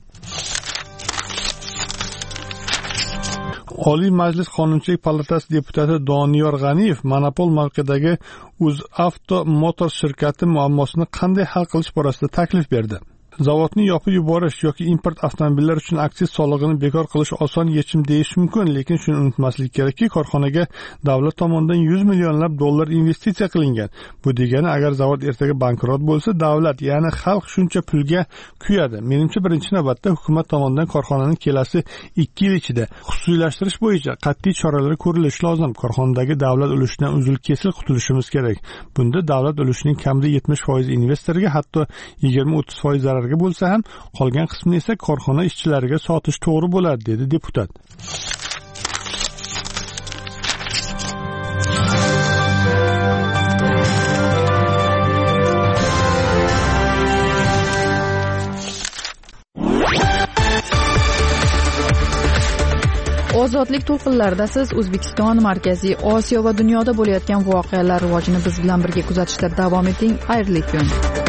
Oliy Majlis Qonunchilik palatasi deputati Doniyor G'aniyev monopol mavqedagi UzAvto Motors shirkati muammosini qanday hal qilish borasida taklif berdi. Zavodni yopib yuborish yoki import avtomobillar uchun aksiz solig'ini bekor qilish oson yechim deyish mumkin, lekin shuni unutmaslik kerakki, korxonaga davlat tomonidan yuz millionlab dollar investitsiya qilingan. Bu degani, agar zavod ertaga bankrot bo'lsa, davlat, ya'ni xalq shuncha pulga kuyadi. Menimcha, birinchi navbatda hukumat tomonidan korxonani kelasi ikki yil ichida xususiylashtirish bo'yicha qat'iy choralar ko'rilishi lozim. Korxonadagi davlat ulushidan uzil-kesil qutulishimiz kerak. Bunda davlat ulushining kamida yetmish foiz investorga, hatto yigirma o'ttiz foiz zarar bo'lsa ham, qolgan qismini esa korxona ishchilariga sotish to'g'ri bo'ladi, dedi deputat. Ozodlik to'lqinlarida siz O'zbekiston, Markaziy Osiyo va dunyoda bo'layotgan voqealar rivojini biz bilan birga kuzatishda davom eting. Xayrli kun.